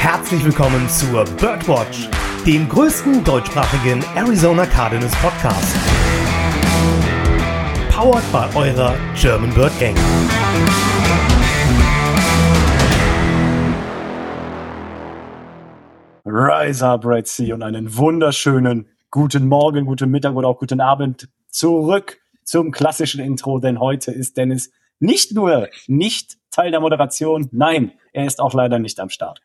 herzlich willkommen zur Birdwatch, dem größten deutschsprachigen Arizona Cardinals Podcast. Powered by eurer German Bird Gang. Rise up, Red Sea, und einen wunderschönen guten Morgen, guten Mittag oder auch guten Abend zurück zum klassischen Intro, denn heute ist Dennis nicht nur nicht Teil der Moderation, nein, er ist auch leider nicht am Start.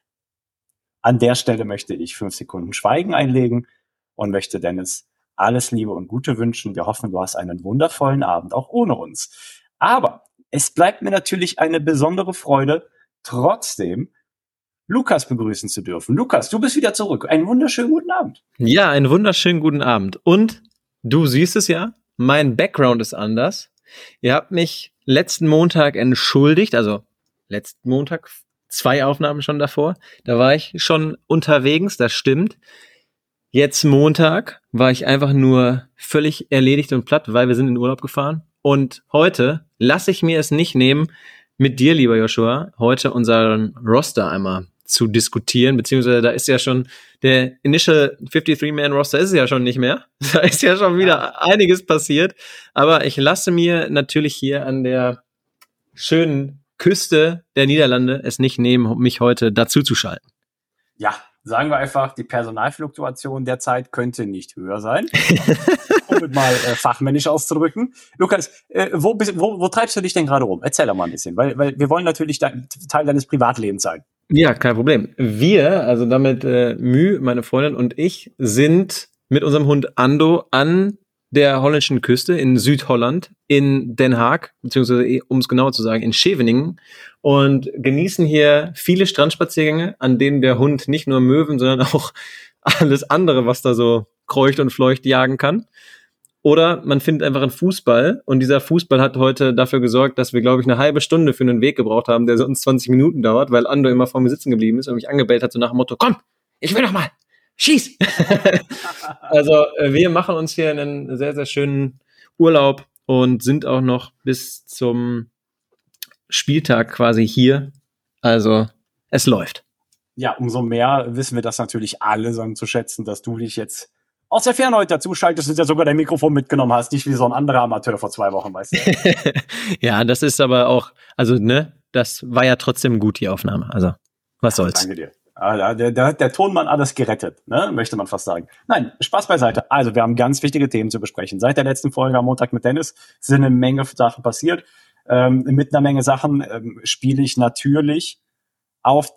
An der Stelle möchte ich 5 Sekunden Schweigen einlegen und möchte Dennis alles Liebe und Gute wünschen. Wir hoffen, du hast einen wundervollen Abend, auch ohne uns. Aber es bleibt mir natürlich eine besondere Freude, trotzdem Lukas begrüßen zu dürfen. Lukas, du bist wieder zurück. Einen wunderschönen guten Abend. Ja, einen wunderschönen guten Abend. Und du siehst es ja, mein Background ist anders. Ihr habt mich letzten Montag entschuldigt, also letzten Montag, 2 Aufnahmen schon davor. Da war ich schon unterwegs, das stimmt. Jetzt Montag war ich einfach nur völlig erledigt und platt, weil wir sind in den Urlaub gefahren. Und heute lasse ich mir es nicht nehmen, mit dir, lieber Joshua, heute unseren Roster einmal zu diskutieren, beziehungsweise da ist ja schon der Initial 53-Man-Roster ist ja schon nicht mehr. Da ist ja schon wieder einiges passiert. Aber ich lasse mir natürlich hier an der schönen Küste der Niederlande es nicht nehmen, um mich heute dazu zu schalten. Ja, sagen wir einfach, die Personalfluktuation derzeit könnte nicht höher sein. Um es mal fachmännisch auszudrücken. Lukas, wo treibst du dich denn gerade rum? Erzähl doch mal ein bisschen, weil wir wollen natürlich Teil deines Privatlebens sein. Ja, kein Problem. Wir, also damit Mü, meine Freundin und ich, sind mit unserem Hund Ando an der holländischen Küste in Südholland, in Den Haag, beziehungsweise, um es genauer zu sagen, in Scheveningen, und genießen hier viele Strandspaziergänge, an denen der Hund nicht nur Möwen, sondern auch alles andere, was da so kreucht und fleucht, jagen kann. Oder man findet einfach einen Fußball, und dieser Fußball hat heute dafür gesorgt, dass wir, glaube ich, eine halbe Stunde für einen Weg gebraucht haben, der sonst 20 Minuten dauert, weil Ando immer vor mir sitzen geblieben ist und mich angebellt hat, so nach dem Motto, komm, ich will noch mal, schieß! Also wir machen uns hier einen sehr, sehr schönen Urlaub und sind auch noch bis zum Spieltag quasi hier. Also es läuft. Ja, umso mehr wissen wir das natürlich alle zu schätzen, dass du dich jetzt aus der Ferne heute dazu schaltest und ja sogar dein Mikrofon mitgenommen hast, nicht wie so ein anderer Amateur vor 2 Wochen, weißt du. Ja, das ist aber auch, also das war ja trotzdem gut, die Aufnahme. Also, was soll's. Danke dir. Der Tonmann alles gerettet, ne? Möchte man fast sagen. Nein, Spaß beiseite. Also, wir haben ganz wichtige Themen zu besprechen. Seit der letzten Folge am Montag mit Dennis sind eine Menge Sachen passiert. Mit einer Menge Sachen spiele ich natürlich auf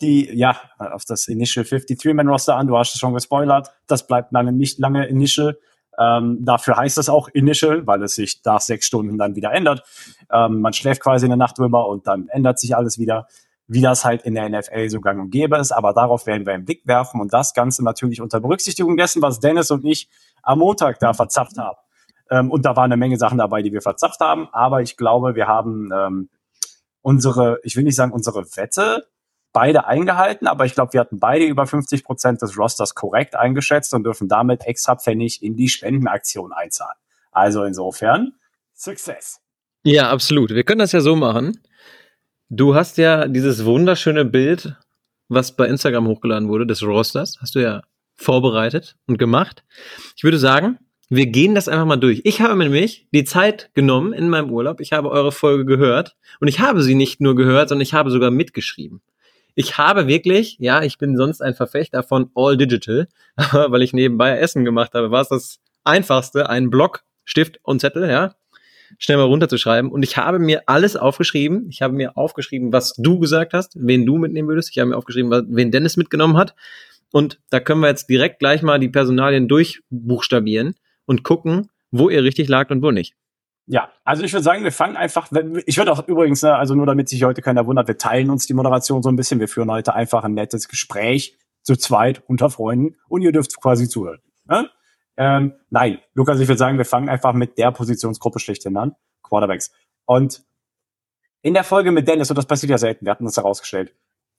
das Initial 53-Man-Roster an. Du hast es schon gespoilert. Das bleibt nicht lange Initial. Dafür heißt es auch Initial, weil es sich nach 6 Stunden dann wieder ändert. Man schläft quasi eine Nacht drüber und dann ändert sich alles wieder, wie das halt in der NFL so gang und gäbe ist. Aber darauf werden wir einen Blick werfen, und das Ganze natürlich unter Berücksichtigung dessen, was Dennis und ich am Montag da verzapft haben. Und da waren eine Menge Sachen dabei, die wir verzapft haben. Aber ich glaube, wir haben ich will nicht sagen unsere Wette beide eingehalten, aber ich glaube, wir hatten beide über 50% des Rosters korrekt eingeschätzt und dürfen damit extra Pfennig in die Spendenaktion einzahlen. Also insofern, Success. Ja, absolut. Wir können das ja so machen. Du hast ja dieses wunderschöne Bild, was bei Instagram hochgeladen wurde, des Rosters, hast du ja vorbereitet und gemacht. Ich würde sagen, wir gehen das einfach mal durch. Ich habe mir nämlich die Zeit genommen in meinem Urlaub. Ich habe eure Folge gehört, und ich habe sie nicht nur gehört, sondern ich habe sogar mitgeschrieben. Ich habe wirklich, ja, ich bin sonst ein Verfechter von All Digital, aber weil ich nebenbei Essen gemacht habe, war es das Einfachste, einen Block, Stift und Zettel, ja, schnell mal runterzuschreiben. Und ich habe mir alles aufgeschrieben. Ich habe mir aufgeschrieben, was du gesagt hast, wen du mitnehmen würdest. Ich habe mir aufgeschrieben, wen Dennis mitgenommen hat. Und da können wir jetzt direkt gleich mal die Personalien durchbuchstabieren und gucken, wo ihr richtig lagt und wo nicht. Ja, also ich würde sagen, wir fangen einfach, ich würde auch übrigens, also nur damit sich heute keiner wundert, wir teilen uns die Moderation so ein bisschen, wir führen heute einfach ein nettes Gespräch zu zweit unter Freunden und ihr dürft quasi zuhören. Ne? Nein, Lukas, ich würde sagen, wir fangen einfach mit der Positionsgruppe schlechthin an, Quarterbacks. Und in der Folge mit Dennis, und das passiert ja selten, wir hatten uns herausgestellt,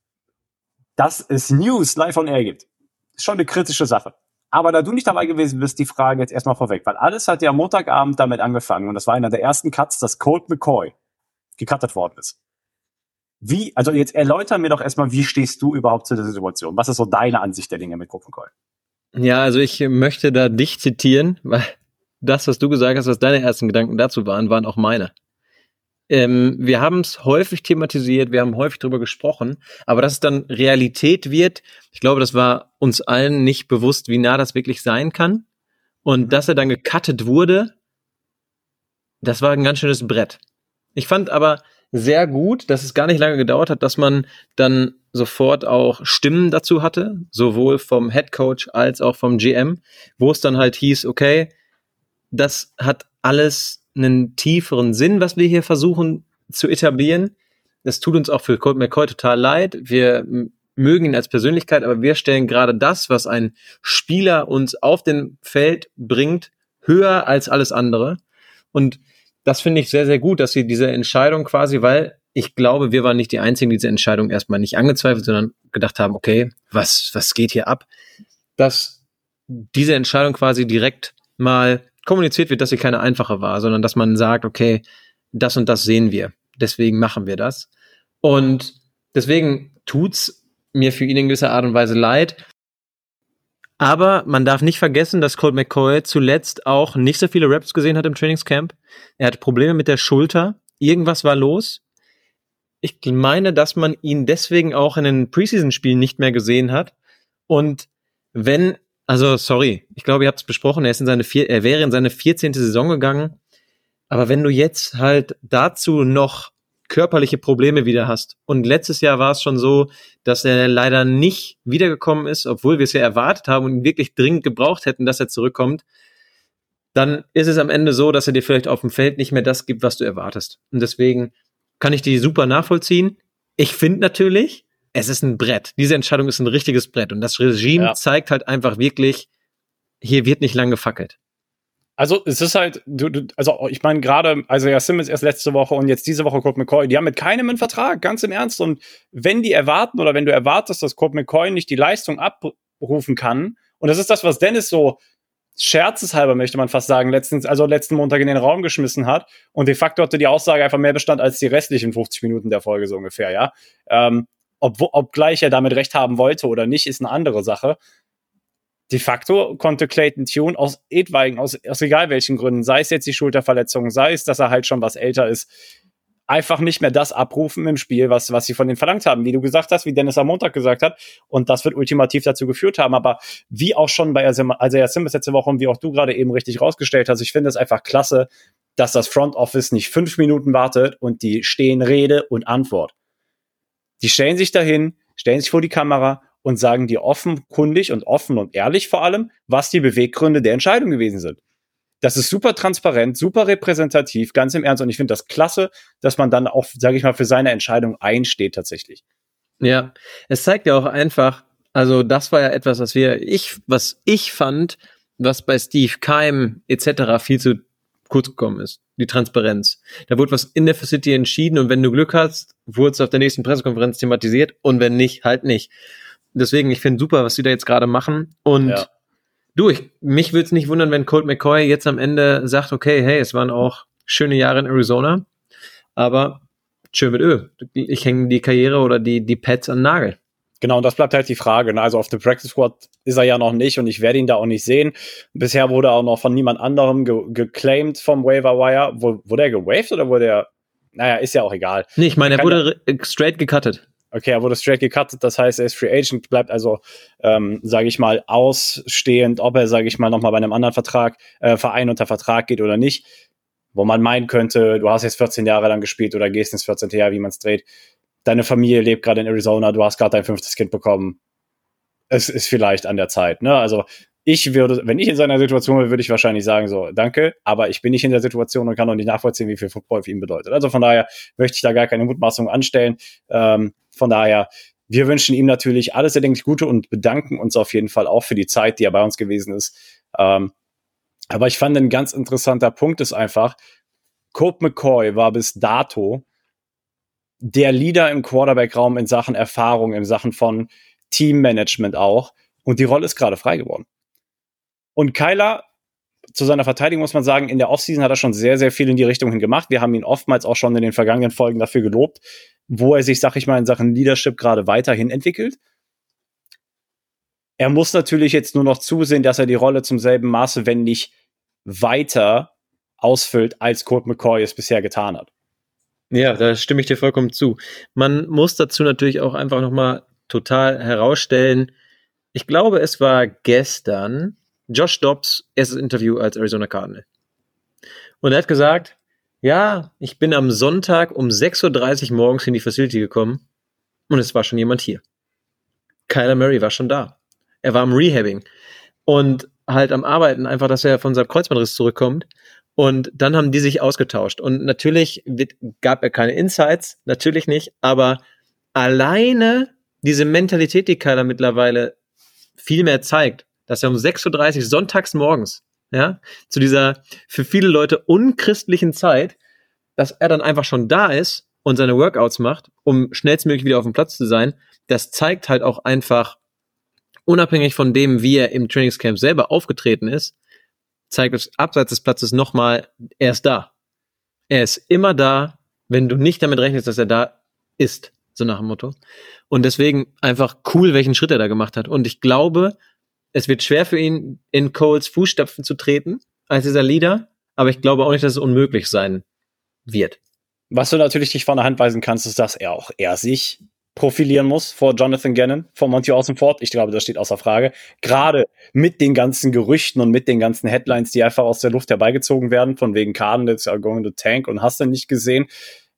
dass es News live on air gibt. Ist schon eine kritische Sache. Aber da du nicht dabei gewesen bist, die Frage jetzt erstmal vorweg, weil alles hat ja am Montagabend damit angefangen, und das war einer der ersten Cuts, dass Colt McCoy gecuttet worden ist. Also jetzt erläuter mir doch erstmal, wie stehst du überhaupt zu der Situation? Was ist so deine Ansicht der Dinge mit Colt McCoy? Ja, also ich möchte da dich zitieren, weil das, was du gesagt hast, was deine ersten Gedanken dazu waren auch meine. Wir haben es häufig thematisiert, wir haben häufig drüber gesprochen, aber dass es dann Realität wird, ich glaube, das war uns allen nicht bewusst, wie nah das wirklich sein kann. Und dass er dann gecuttet wurde, das war ein ganz schönes Brett. Ich fand aber sehr gut, dass es gar nicht lange gedauert hat, dass man dann sofort auch Stimmen dazu hatte, sowohl vom Headcoach als auch vom GM, wo es dann halt hieß, okay, das hat alles einen tieferen Sinn, was wir hier versuchen zu etablieren. Das tut uns auch für Colt McCoy total leid. Wir mögen ihn als Persönlichkeit, aber wir stellen gerade das, was ein Spieler uns auf dem Feld bringt, höher als alles andere. Und das finde ich sehr, sehr gut, dass sie diese Entscheidung quasi, weil ich glaube, wir waren nicht die Einzigen, die diese Entscheidung erstmal nicht angezweifelt, sondern gedacht haben, okay, was geht hier ab? Dass diese Entscheidung quasi direkt mal kommuniziert wird, dass sie keine einfache war, sondern dass man sagt, okay, das und das sehen wir. Deswegen machen wir das. Und deswegen tut's mir für ihn in gewisser Art und Weise leid. Aber man darf nicht vergessen, dass Colt McCoy zuletzt auch nicht so viele Reps gesehen hat im Trainingscamp. Er hatte Probleme mit der Schulter. Irgendwas war los. Ich meine, dass man ihn deswegen auch in den Preseason-Spielen nicht mehr gesehen hat. Und ich glaube, ihr habt es besprochen, er wäre in seine 14. Saison gegangen. Aber wenn du jetzt halt dazu noch körperliche Probleme wieder hast. Und letztes Jahr war es schon so, dass er leider nicht wiedergekommen ist, obwohl wir es ja erwartet haben und ihn wirklich dringend gebraucht hätten, dass er zurückkommt. Dann ist es am Ende so, dass er dir vielleicht auf dem Feld nicht mehr das gibt, was du erwartest. Und deswegen kann ich die super nachvollziehen. Ich finde natürlich, es ist ein Brett. Diese Entscheidung ist ein richtiges Brett. Und das Regime zeigt halt einfach wirklich, hier wird nicht lang gefackelt. Also es ist halt, ich meine gerade, also ja, Simmons erst letzte Woche und jetzt diese Woche Colt McCoy, die haben mit keinem einen Vertrag, ganz im Ernst. Und wenn die erwarten oder wenn du erwartest, dass Colt McCoy nicht die Leistung abrufen kann, und das ist das, was Dennis so scherzeshalber, möchte man fast sagen, letzten Montag in den Raum geschmissen hat, und de facto hatte die Aussage einfach mehr Bestand als die restlichen 50 Minuten der Folge so ungefähr, ja. Obgleich er damit recht haben wollte oder nicht, ist eine andere Sache. De facto konnte Clayton Tune aus egal welchen Gründen, sei es jetzt die Schulterverletzung, sei es, dass er halt schon was älter ist, einfach nicht mehr das abrufen im Spiel, was sie von denen verlangt haben. Wie du gesagt hast, wie Dennis am Montag gesagt hat. Und das wird ultimativ dazu geführt haben. Aber wie auch schon bei Isaiah Simmons letzte Woche und wie auch du gerade eben richtig rausgestellt hast, ich finde es einfach klasse, dass das Front Office nicht 5 Minuten wartet und die stehen Rede und Antwort. Die stellen sich dahin, stellen sich vor die Kamera und sagen dir offenkundig und offen und ehrlich vor allem, was die Beweggründe der Entscheidung gewesen sind. Das ist super transparent, super repräsentativ, ganz im Ernst. Und ich finde das klasse, dass man dann auch, sage ich mal, für seine Entscheidung einsteht tatsächlich. Ja, es zeigt ja auch einfach, also das war ja etwas, was ich fand, was bei Steve Keim etc. viel zu kurz gekommen ist, die Transparenz. Da wurde was in der City entschieden und wenn du Glück hast, wurde es auf der nächsten Pressekonferenz thematisiert und wenn nicht, halt nicht. Deswegen, ich finde super, was sie da jetzt gerade machen. Und mich würde es nicht wundern, wenn Colt McCoy jetzt am Ende sagt, okay, hey, es waren auch schöne Jahre in Arizona, aber schön mit Öl. Ich hänge die Karriere oder die Pads an den Nagel. Genau, und das bleibt halt die Frage. Ne? Also auf dem Practice Squad ist er ja noch nicht und ich werde ihn da auch nicht sehen. Bisher wurde er auch noch von niemand anderem geclaimed vom Waiver Wire. Wurde er gewaved oder wurde er, naja, ist ja auch egal. Nee, ich meine, er wurde straight gecuttet. Okay, er wurde straight gecuttet, das heißt, er ist Free Agent, bleibt also, sage ich mal, ausstehend, ob er, sage ich mal, nochmal bei einem anderen Verein unter Vertrag geht oder nicht. Wo man meinen könnte, du hast jetzt 14 Jahre lang gespielt oder gehst ins 14. Jahr, wie man es dreht. Deine Familie lebt gerade in Arizona, du hast gerade dein 5. Kind bekommen. Es ist vielleicht an der Zeit, ne? Also wenn ich in seiner Situation wäre, würde ich wahrscheinlich sagen, so, danke, aber ich bin nicht in der Situation und kann auch nicht nachvollziehen, wie viel Football für ihn bedeutet. Also von daher möchte ich da gar keine Mutmaßung anstellen. Von daher, wir wünschen ihm natürlich alles erdenklich Gute und bedanken uns auf jeden Fall auch für die Zeit, die er bei uns gewesen ist. Aber ich fand, ein ganz interessanter Punkt ist einfach, Colt McCoy war bis dato der Leader im Quarterback-Raum in Sachen Erfahrung, in Sachen von Teammanagement auch. Und die Rolle ist gerade frei geworden. Und Kyler, zu seiner Verteidigung muss man sagen, in der Offseason hat er schon sehr, sehr viel in die Richtung hin gemacht. Wir haben ihn oftmals auch schon in den vergangenen Folgen dafür gelobt. wo er sich, sag ich mal, in Sachen Leadership gerade weiterhin entwickelt. Er muss natürlich jetzt nur noch zusehen, dass er die Rolle zum selben Maße, wenn nicht weiter ausfüllt, als Colt McCoy es bisher getan hat. Ja, da stimme ich dir vollkommen zu. Man muss dazu natürlich auch einfach nochmal total herausstellen, ich glaube, es war gestern Josh Dobbs erstes Interview als Arizona Cardinal. Und er hat gesagt, ja, ich bin am Sonntag um 6:30 Uhr morgens in die Facility gekommen und es war schon jemand hier. Kyler Murray war schon da. Er war am Rehabbing und halt am Arbeiten, einfach, dass er von seinem Kreuzbandriss zurückkommt. Und dann haben die sich ausgetauscht. Und natürlich gab er keine Insights, natürlich nicht, aber alleine diese Mentalität, die Kyler mittlerweile viel mehr zeigt, dass er um 6:30 Uhr sonntags morgens, ja, zu dieser für viele Leute unchristlichen Zeit, dass er dann einfach schon da ist und seine Workouts macht, um schnellstmöglich wieder auf dem Platz zu sein, das zeigt halt auch einfach, unabhängig von dem, wie er im Trainingscamp selber aufgetreten ist, zeigt es abseits des Platzes nochmal, er ist da. Er ist immer da, wenn du nicht damit rechnest, dass er da ist, so nach dem Motto. Und deswegen einfach cool, welchen Schritt er da gemacht hat. Und ich glaube, es wird schwer für ihn, in Coles Fußstapfen zu treten, als dieser Leader, aber ich glaube auch nicht, dass es unmöglich sein wird. Was du natürlich nicht von der Hand weisen kannst, ist, dass er sich profilieren muss vor Jonathan Gannon, vor Monty Austin-Fort. Ich glaube, das steht außer Frage. Gerade mit den ganzen Gerüchten und mit den ganzen Headlines, die einfach aus der Luft herbeigezogen werden, von wegen Cardinals are going to tank und hast du nicht gesehen.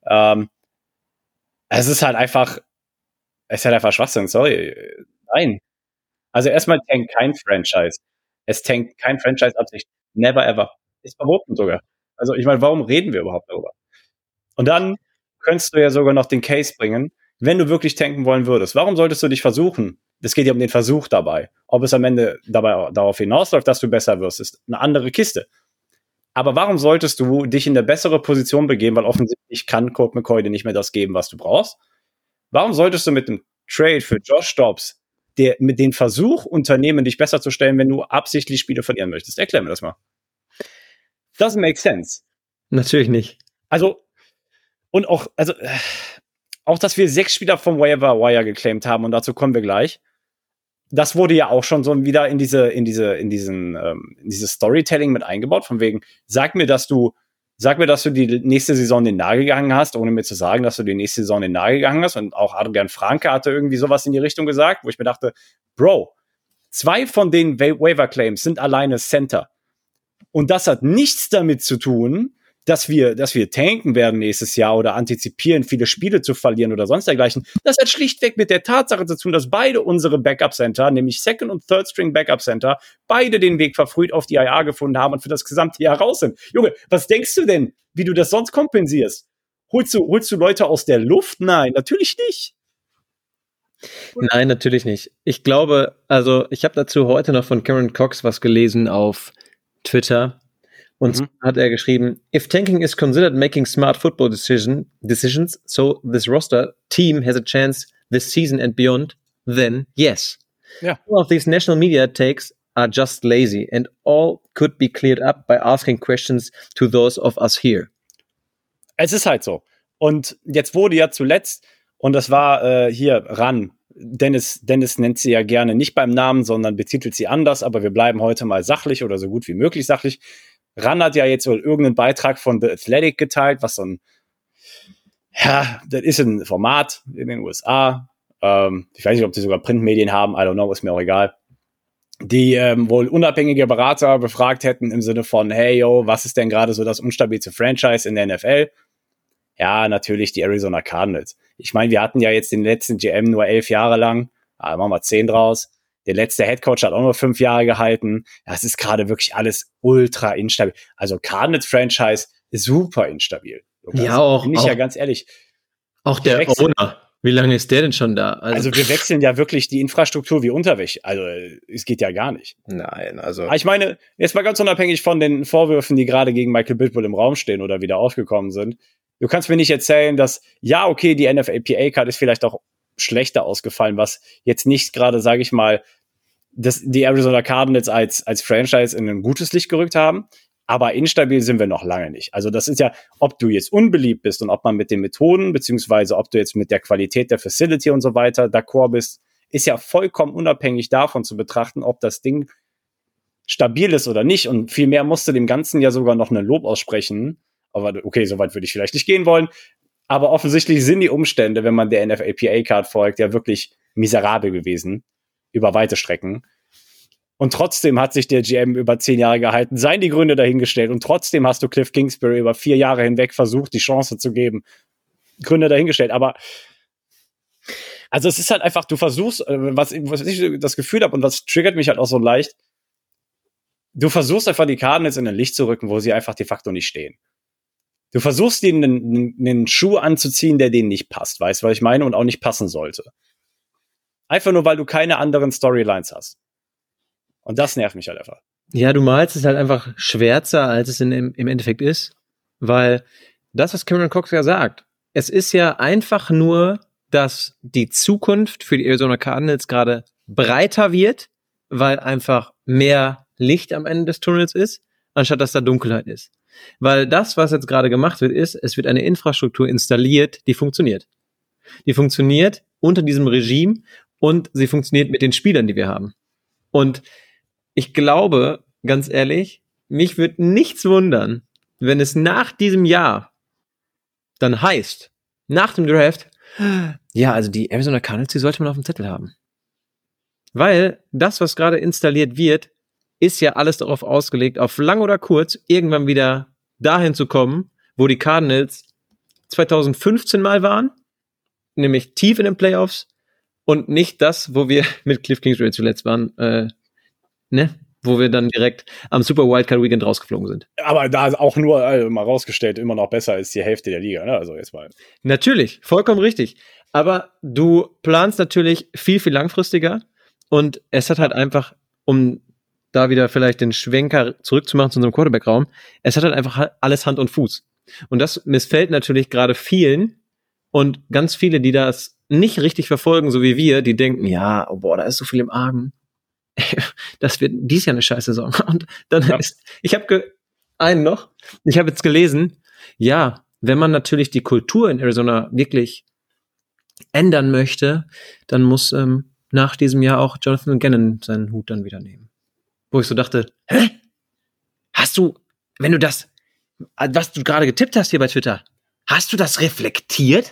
Es ist halt einfach Schwachsinn, sorry. Nein. Also erstmal tankt kein Franchise. Es tankt kein Franchise Absicht. Never ever. Ist verboten sogar. Also ich meine, warum reden wir überhaupt darüber? Und dann könntest du ja sogar noch den Case bringen, wenn du wirklich tanken wollen würdest. Warum solltest du dich versuchen? Es geht ja um den Versuch dabei. Ob es am Ende dabei darauf hinausläuft, dass du besser wirst, ist eine andere Kiste. Aber warum solltest du dich in eine bessere Position begeben, weil offensichtlich kann Colt McCoy dir nicht mehr das geben, was du brauchst? Warum solltest du mit dem Trade für Josh Dobbs mit den Versuch unternehmen, dich besser zu stellen, wenn du absichtlich Spiele verlieren möchtest? Erklär mir das mal. Doesn't make sense. Natürlich nicht. Also, auch, dass wir 6 Spieler vom Waiver Wire geclaimt haben, und dazu kommen wir gleich. Das wurde ja auch schon so wieder in dieses Storytelling mit eingebaut, von wegen, sag mir, dass du die nächste Saison den Nagel gegangen hast, ohne mir zu sagen, dass du die nächste Saison den Nagel gegangen hast. Und auch Adrian Franke hatte irgendwie sowas in die Richtung gesagt, wo ich mir dachte, Bro, 2 von den Waiver Claims sind alleine Center. Und das hat nichts damit zu tun, dass wir tanken werden nächstes Jahr oder antizipieren, viele Spiele zu verlieren oder sonst dergleichen. Das hat schlichtweg mit der Tatsache zu tun, dass beide unsere Backup-Center, nämlich Second- und Third-String-Backup-Center, beide den Weg verfrüht auf die IR gefunden haben und für das gesamte Jahr raus sind. Junge, was denkst du denn, wie du das sonst kompensierst? Holst du Leute aus der Luft? Nein, natürlich nicht. Nein, natürlich nicht. Ich glaube, also ich habe dazu heute noch von Cameron Cox was gelesen auf Twitter. Und hat er geschrieben, if tanking is considered making smart football decisions, so this roster team has a chance this season and beyond, then yes. Yeah. All of these national media takes are just lazy and all could be cleared up by asking questions to those of us here. Es ist halt so. Und jetzt wurde ja zuletzt, und das war hier ran, Dennis nennt sie ja gerne nicht beim Namen, sondern betitelt sie anders, aber wir bleiben heute mal sachlich oder so gut wie möglich sachlich. Ran hat ja jetzt wohl irgendeinen Beitrag von The Athletic geteilt, was das ist ein Format in den USA. Ich weiß nicht, ob die sogar Printmedien haben, I don't know, ist mir auch egal. Die wohl unabhängige Berater befragt hätten im Sinne von, hey, yo, was ist denn gerade so das unstabilste Franchise in der NFL? Ja, natürlich die Arizona Cardinals. Ich meine, wir hatten ja jetzt den letzten GM nur 11 Jahre lang, machen wir 10 draus. Der letzte Headcoach hat auch nur 5 Jahre gehalten. Das ist gerade wirklich alles ultra instabil. Also Cardinals-Franchise ist super instabil. Das ja, auch. Bin ich ja ganz ehrlich. Auch der Owner. Wie lange ist der denn schon da? Also wir wechseln ja wirklich die Infrastruktur wie Unterwäsche. Also es geht ja gar nicht. Nein, also. Aber ich meine, jetzt mal ganz unabhängig von den Vorwürfen, die gerade gegen Michael Bidwell im Raum stehen oder wieder aufgekommen sind. Du kannst mir nicht erzählen, dass, ja, okay, die NFLPA-Card ist vielleicht auch schlechter ausgefallen, was jetzt nicht gerade, sage ich mal, die Arizona Cardinals als Franchise in ein gutes Licht gerückt haben. Aber instabil sind wir noch lange nicht. Also das ist ja, ob du jetzt unbeliebt bist und ob man mit den Methoden, beziehungsweise ob du jetzt mit der Qualität der Facility und so weiter d'accord bist, ist ja vollkommen unabhängig davon zu betrachten, ob das Ding stabil ist oder nicht. Und vielmehr musst du dem Ganzen ja sogar noch ein Lob aussprechen. Aber okay, soweit würde ich vielleicht nicht gehen wollen. Aber offensichtlich sind die Umstände, wenn man der NFLPA-Card folgt, ja wirklich miserabel gewesen. Über weite Strecken. Und trotzdem hat sich der GM über 10 Jahre gehalten, seien die Gründe dahingestellt. Und trotzdem hast du Cliff Kingsbury über 4 Jahre hinweg versucht, die Chance zu geben. Gründe dahingestellt. Aber also es ist halt einfach, du versuchst, was ich das Gefühl habe und was triggert mich halt auch so leicht, du versuchst einfach die Cardinals in ein Licht zu rücken, wo sie einfach de facto nicht stehen. Du versuchst ihnen einen Schuh anzuziehen, der denen nicht passt, weißt du, was ich meine, und auch nicht passen sollte. Einfach nur, weil du keine anderen Storylines hast. Und das nervt mich halt einfach. Ja, du malst es halt einfach schwärzer, als es im Endeffekt ist, weil das, was Cameron Cox ja sagt, es ist ja einfach nur, dass die Zukunft für die Arizona Cardinals gerade breiter wird, weil einfach mehr Licht am Ende des Tunnels ist, anstatt dass da Dunkelheit ist. Weil das, was jetzt gerade gemacht wird, ist, es wird eine Infrastruktur installiert, die funktioniert. Die funktioniert unter diesem Regime und sie funktioniert mit den Spielern, die wir haben. Und ich glaube, ganz ehrlich, mich würde nichts wundern, wenn es nach diesem Jahr dann heißt, nach dem Draft, ja, also die Arizona Cardinals, die sollte man auf dem Zettel haben. Weil das, was gerade installiert wird, ist ja alles darauf ausgelegt, auf lang oder kurz irgendwann wieder dahin zu kommen, wo die Cardinals 2015 mal waren, nämlich tief in den Playoffs und nicht das, wo wir mit Cliff Kingsbury zuletzt waren, wo wir dann direkt am Super Wildcard Weekend rausgeflogen sind. Aber da ist auch nur, also mal rausgestellt, immer noch besser als die Hälfte der Liga, ne? Also jetzt mal. Natürlich, vollkommen richtig. Aber du planst natürlich viel, viel langfristiger und es hat halt einfach, um da wieder vielleicht den Schwenker zurückzumachen zu unserem Quarterback-Raum, es hat halt einfach alles Hand und Fuß. Und das missfällt natürlich gerade vielen und ganz viele, die das nicht richtig verfolgen, so wie wir, die denken, ja, oh boah, da ist so viel im Argen. Das wird dies Jahr eine scheiß Saison. Und dann ist, ich habe jetzt gelesen, ja, wenn man natürlich die Kultur in Arizona wirklich ändern möchte, dann muss nach diesem Jahr auch Jonathan Gannon seinen Hut dann wieder nehmen. Wo ich so dachte, hä? Hast du, wenn du das, was du gerade getippt hast hier bei Twitter, hast du das reflektiert?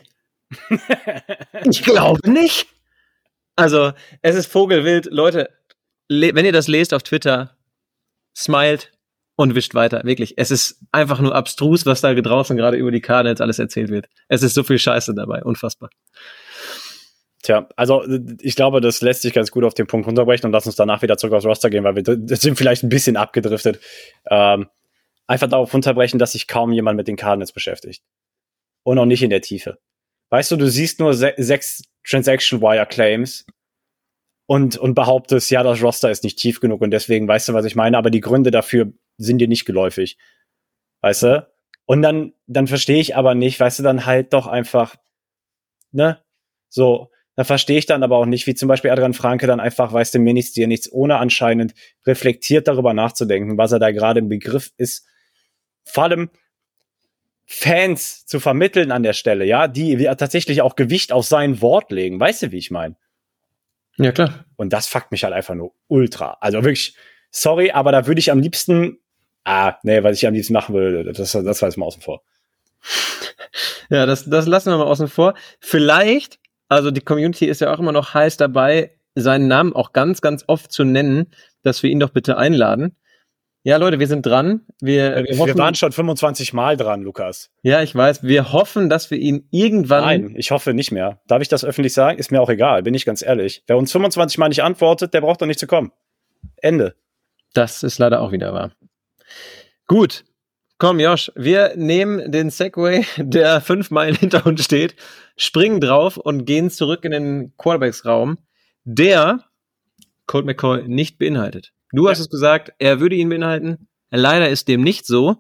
Ich glaube nicht. Also, es ist vogelwild. Leute, wenn ihr das lest auf Twitter, smilet und wischt weiter. Wirklich. Es ist einfach nur abstrus, was da draußen gerade über die Cardinals alles erzählt wird. Es ist so viel Scheiße dabei. Unfassbar. Tja, also ich glaube, das lässt sich ganz gut auf den Punkt runterbrechen und lass uns danach wieder zurück aufs Roster gehen, weil wir sind vielleicht ein bisschen abgedriftet. Einfach darauf runterbrechen, dass sich kaum jemand mit den Cardinals beschäftigt. Und auch nicht in der Tiefe. Weißt du siehst nur 6 Transaction-Wire-Claims und behauptest, ja, das Roster ist nicht tief genug und deswegen, weißt du, was ich meine, aber die Gründe dafür sind dir nicht geläufig. Weißt du? Und dann verstehe ich aber nicht, weißt du, dann halt doch einfach, ne? So, dann verstehe ich dann aber auch nicht, wie zum Beispiel Adrian Franke dann einfach, weißt du, mir nichts, dir nichts, ohne anscheinend reflektiert darüber nachzudenken, was er da gerade im Begriff ist, vor allem Fans zu vermitteln an der Stelle, ja, die tatsächlich auch Gewicht auf sein Wort legen. Weißt du, wie ich meine? Ja, klar. Und das fuckt mich halt einfach nur ultra. Also wirklich, sorry, aber da würde ich am liebsten, was ich am liebsten machen würde, das war jetzt mal außen vor. Ja, das lassen wir mal außen vor. Vielleicht, also die Community ist ja auch immer noch heiß dabei, seinen Namen auch ganz, ganz oft zu nennen, dass wir ihn doch bitte einladen. Ja, Leute, wir sind dran. Wir waren schon 25 Mal dran, Lukas. Ja, ich weiß. Wir hoffen, dass wir ihn irgendwann... Nein, ich hoffe nicht mehr. Darf ich das öffentlich sagen? Ist mir auch egal, bin ich ganz ehrlich. Wer uns 25 Mal nicht antwortet, der braucht doch nicht zu kommen. Ende. Das ist leider auch wieder wahr. Gut. Komm, Josh, wir nehmen den Segway, der 5 Meilen hinter uns steht, springen drauf und gehen zurück in den Quarterbacks-Raum, der Colt McCoy nicht beinhaltet. Du hast es gesagt, er würde ihn beinhalten. Leider ist dem nicht so.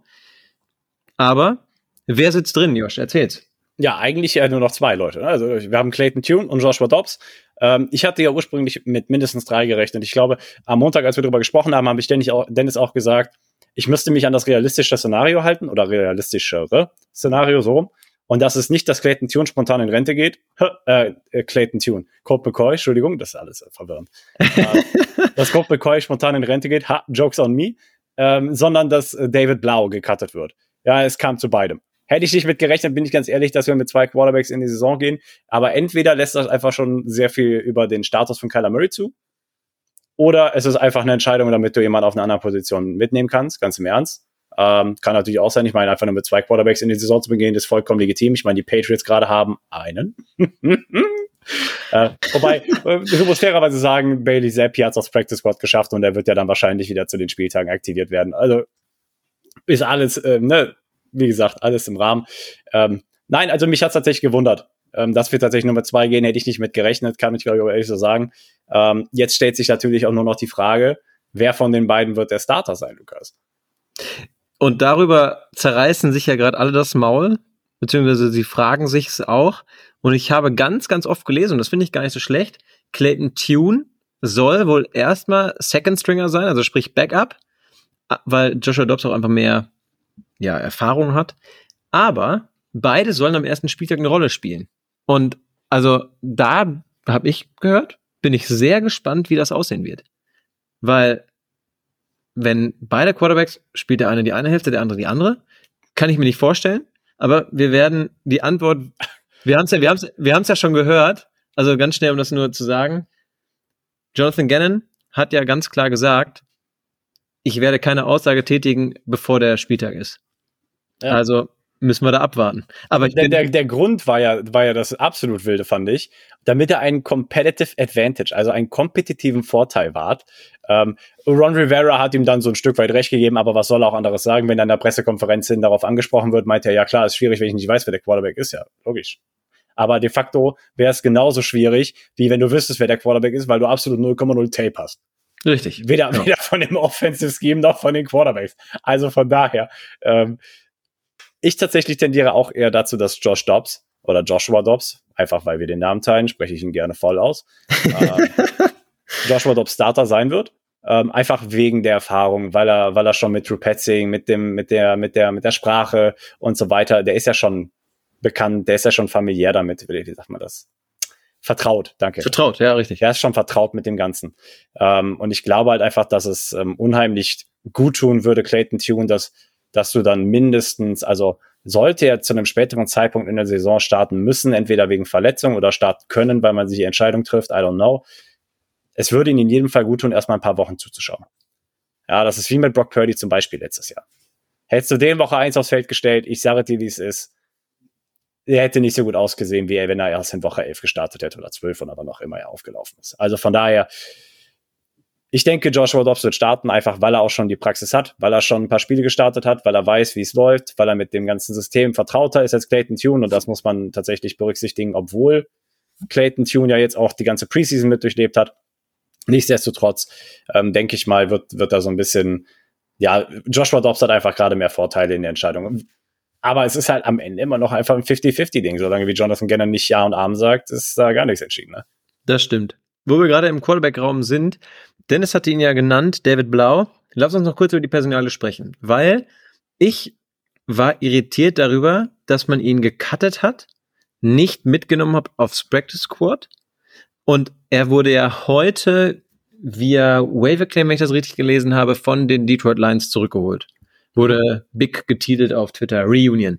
Aber wer sitzt drin, Josh? Erzähl's. Ja, eigentlich nur noch 2 Leute. Also wir haben Clayton Tune und Joshua Dobbs. Ich hatte ja ursprünglich mit mindestens 3 gerechnet. Ich glaube, am Montag, als wir darüber gesprochen haben, habe ich Dennis auch gesagt, ich müsste mich an das realistische Szenario halten oder realistischere Szenario, so rum. Und dass es nicht, dass Clayton Tune spontan in Rente geht. Clayton Tune. Colt McCoy, Entschuldigung, das ist alles verwirrend. Dass Colt McCoy spontan in Rente geht, jokes on me. Sondern dass David Blau gecuttet wird. Ja, es kam zu beidem. Hätte ich nicht mit gerechnet, bin ich ganz ehrlich, dass wir mit 2 Quarterbacks in die Saison gehen. Aber entweder lässt das einfach schon sehr viel über den Status von Kyler Murray zu. Oder es ist einfach eine Entscheidung, damit du jemanden auf einer anderen Position mitnehmen kannst, ganz im Ernst. Kann natürlich auch sein. Ich meine, einfach nur mit 2 Quarterbacks in die Saison zu begehen, ist vollkommen legitim. Ich meine, die Patriots gerade haben einen. Wobei, du musst fairerweise sagen, Bailey Zappi hat es aufs Practice Squad geschafft und er wird ja dann wahrscheinlich wieder zu den Spieltagen aktiviert werden. Also ist alles, wie gesagt, alles im Rahmen. Nein, also mich hat es tatsächlich gewundert. Dass wir tatsächlich nur mit 2 gehen, hätte ich nicht mit gerechnet, kann ich, glaube ich, auch ehrlich so sagen. Jetzt stellt sich natürlich auch nur noch die Frage, wer von den beiden wird der Starter sein, Lukas? Und darüber zerreißen sich ja gerade alle das Maul, beziehungsweise sie fragen sich es auch. Und ich habe ganz, ganz oft gelesen, und das finde ich gar nicht so schlecht, Clayton Tune soll wohl erstmal Second Stringer sein, also sprich Backup, weil Joshua Dobbs auch einfach mehr Erfahrung hat. Aber beide sollen am ersten Spieltag eine Rolle spielen. Und also da habe ich gehört, bin ich sehr gespannt, wie das aussehen wird. Weil wenn beide Quarterbacks, spielt der eine die eine Hälfte, der andere die andere, kann ich mir nicht vorstellen. Aber wir werden die Antwort, wir haben es ja schon gehört, also ganz schnell, um das nur zu sagen, Jonathan Gannon hat ja ganz klar gesagt, ich werde keine Aussage tätigen, bevor der Spieltag ist. Ja. Also müssen wir da abwarten. Aber der Grund war ja das absolut Wilde, fand ich, damit er einen Competitive Advantage, also einen kompetitiven Vorteil wahrt. Ron Rivera hat ihm dann so ein Stück weit recht gegeben, aber was soll er auch anderes sagen, wenn er in der Pressekonferenz hin darauf angesprochen wird, meint er, ja klar, ist schwierig, wenn ich nicht weiß, wer der Quarterback ist, ja, logisch. Aber de facto wäre es genauso schwierig, wie wenn du wüsstest, wer der Quarterback ist, weil du absolut 0,0 Tape hast. Richtig. Weder von dem Offensive Scheme noch von den Quarterbacks. Also von daher, ich tatsächlich tendiere auch eher dazu, dass Joshua Dobbs, einfach weil wir den Namen teilen, spreche ich ihn gerne voll aus, Joshua Dobbs Starter sein wird. Einfach wegen der Erfahrung, weil er schon mit Drew Petzing, mit der Sprache und so weiter, der ist ja schon bekannt, der ist ja schon familiär damit, wie sagt man das? Vertraut, danke. Vertraut, ja, richtig. Er ist schon vertraut mit dem Ganzen. Und ich glaube halt einfach, dass es unheimlich gut tun würde, Clayton Tune, dass du dann mindestens, also sollte er zu einem späteren Zeitpunkt in der Saison starten müssen, entweder wegen Verletzung oder starten können, weil man sich die Entscheidung trifft, I don't know. Es würde ihn in jedem Fall gut tun, erstmal ein paar Wochen zuzuschauen. Ja, das ist wie mit Brock Purdy zum Beispiel letztes Jahr. Hättest du den Woche 1 aufs Feld gestellt, ich sage dir, wie es ist, er hätte nicht so gut ausgesehen, wie er, wenn er erst in Woche 11 gestartet hätte oder 12 und aber noch immer er aufgelaufen ist. Also von daher, ich denke, Joshua Dobbs wird starten, einfach weil er auch schon die Praxis hat, weil er schon ein paar Spiele gestartet hat, weil er weiß, wie es läuft, weil er mit dem ganzen System vertrauter ist als Clayton Tune und das muss man tatsächlich berücksichtigen, obwohl Clayton Tune ja jetzt auch die ganze Preseason mit durchlebt hat. Nichtsdestotrotz, denke ich mal, wird da so ein bisschen, ja, Joshua Dobbs hat einfach gerade mehr Vorteile in der Entscheidung. Aber es ist halt am Ende immer noch einfach ein 50-50-Ding. Solange wie Jonathan Gannon nicht Ja und Amen sagt, ist da gar nichts entschieden. Ne? Das stimmt. Wo wir gerade im Quarterback-Raum sind, Dennis hatte ihn ja genannt, David Blau. Lass uns noch kurz über die Personale sprechen. Weil ich war irritiert darüber, dass man ihn gecuttet hat, nicht mitgenommen hat aufs Practice Squad. Und er wurde ja heute via Waiver Claim, wenn ich das richtig gelesen habe, von den Detroit Lions zurückgeholt. Wurde big getitelt auf Twitter, Reunion.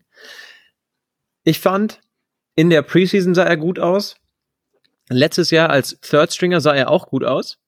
Ich fand, in der Preseason sah er gut aus. Letztes Jahr als Third Stringer sah er auch gut aus.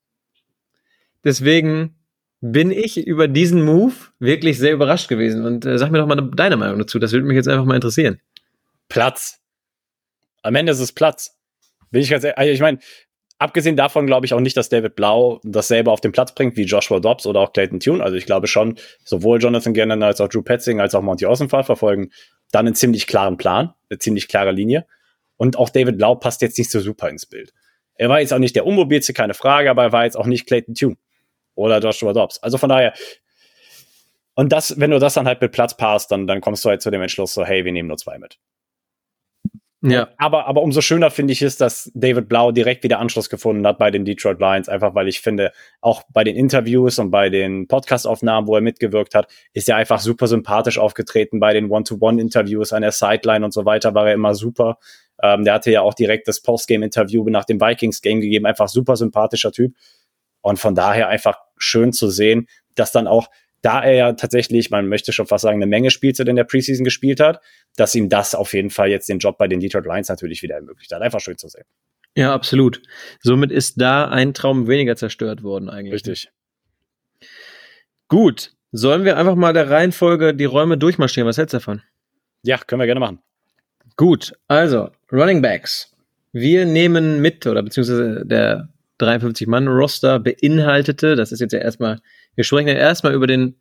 Deswegen bin ich über diesen Move wirklich sehr überrascht gewesen. Und sag mir doch mal deine Meinung dazu. Das würde mich jetzt einfach mal interessieren. Platz. Am Ende ist es Platz. Bin ich ganz ehrlich, also ich meine, abgesehen davon glaube ich auch nicht, dass David Blau dasselbe auf den Platz bringt wie Joshua Dobbs oder auch Clayton Tune. Also ich glaube schon, sowohl Jonathan Gannon als auch Drew Petzing als auch Monty Ossenfalt verfolgen dann einen ziemlich klaren Plan, eine ziemlich klare Linie. Und auch David Blau passt jetzt nicht so super ins Bild. Er war jetzt auch nicht der unmobilste, keine Frage, aber er war jetzt auch nicht Clayton Tune oder Joshua Dobbs. Also von daher, und das, wenn du das dann halt mit Platz passt, dann kommst du halt zu dem Entschluss so, hey, wir nehmen nur 2 mit. Ja. Aber umso schöner finde ich es, dass David Blau direkt wieder Anschluss gefunden hat bei den Detroit Lions, einfach weil ich finde, auch bei den Interviews und bei den Podcast-Aufnahmen, wo er mitgewirkt hat, ist er einfach super sympathisch aufgetreten. Bei den One-to-One-Interviews an der Sideline und so weiter war er immer super. Der hatte ja auch direkt das Postgame-Interview nach dem Vikings-Game gegeben, einfach super sympathischer Typ. Und von daher einfach schön zu sehen, dass dann auch, da er ja tatsächlich, man möchte schon fast sagen, eine Menge Spielzeit in der Preseason gespielt hat, dass ihm das auf jeden Fall jetzt den Job bei den Detroit Lions natürlich wieder ermöglicht hat. Einfach schön zu sehen. Ja, absolut. Somit ist da ein Traum weniger zerstört worden eigentlich. Richtig. Gut. Sollen wir einfach mal der Reihenfolge die Räume durchmarschieren? Was hältst du davon? Ja, können wir gerne machen. Gut. Also, Running Backs. Wir nehmen mit, oder beziehungsweise der 53-Mann-Roster beinhaltete, das ist jetzt ja erstmal, wir sprechen ja erstmal über den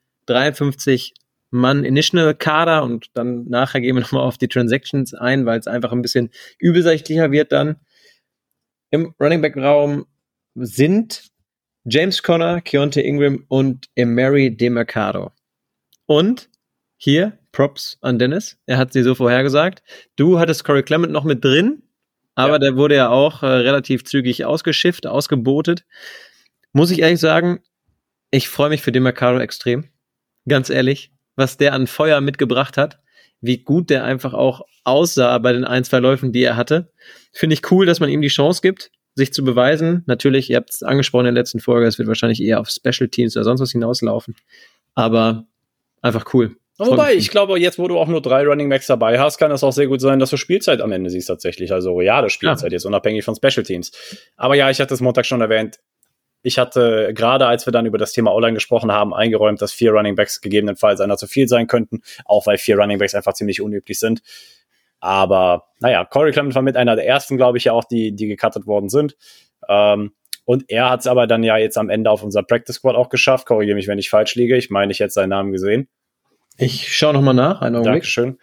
53-Mann-Initial-Kader und dann nachher gehen wir nochmal auf die Transactions ein, weil es einfach ein bisschen übersichtlicher wird dann. Im Running Back-Raum sind James Conner, Keontae Ingram und Emery DeMercado. Und hier Props an Dennis, er hat sie so vorhergesagt. Du hattest Corey Clement noch mit drin, aber der wurde ja auch relativ zügig ausgeschifft, ausgebotet. Muss ich ehrlich sagen, ich freue mich für DeMercado extrem. Ganz ehrlich, was der an Feuer mitgebracht hat, wie gut der einfach auch aussah bei den 1-2 Läufen, die er hatte. Finde ich cool, dass man ihm die Chance gibt, sich zu beweisen. Natürlich, ihr habt es angesprochen in der letzten Folge, es wird wahrscheinlich eher auf Special Teams oder sonst was hinauslaufen. Aber einfach cool. Wobei, ich glaube, jetzt, wo du auch nur 3 Running Backs dabei hast, kann es auch sehr gut sein, dass du Spielzeit am Ende siehst tatsächlich. Also reale Spielzeit jetzt, unabhängig von Special Teams. Aber ja, ich hatte es Montag schon erwähnt. Ich hatte, gerade als wir dann über das Thema O-Line gesprochen haben, eingeräumt, dass 4 Running Backs gegebenenfalls einer zu viel sein könnten, auch weil 4 Running Backs einfach ziemlich unüblich sind. Aber naja, Corey Clement war mit einer der ersten, glaube ich, ja auch, die gecuttet worden sind. Und er hat es aber dann ja jetzt am Ende auf unser Practice Squad auch geschafft. Korrigiere mich, wenn ich falsch liege. Ich meine, ich hätte seinen Namen gesehen. Ich schaue nochmal nach, einen Augenblick. Dankeschön.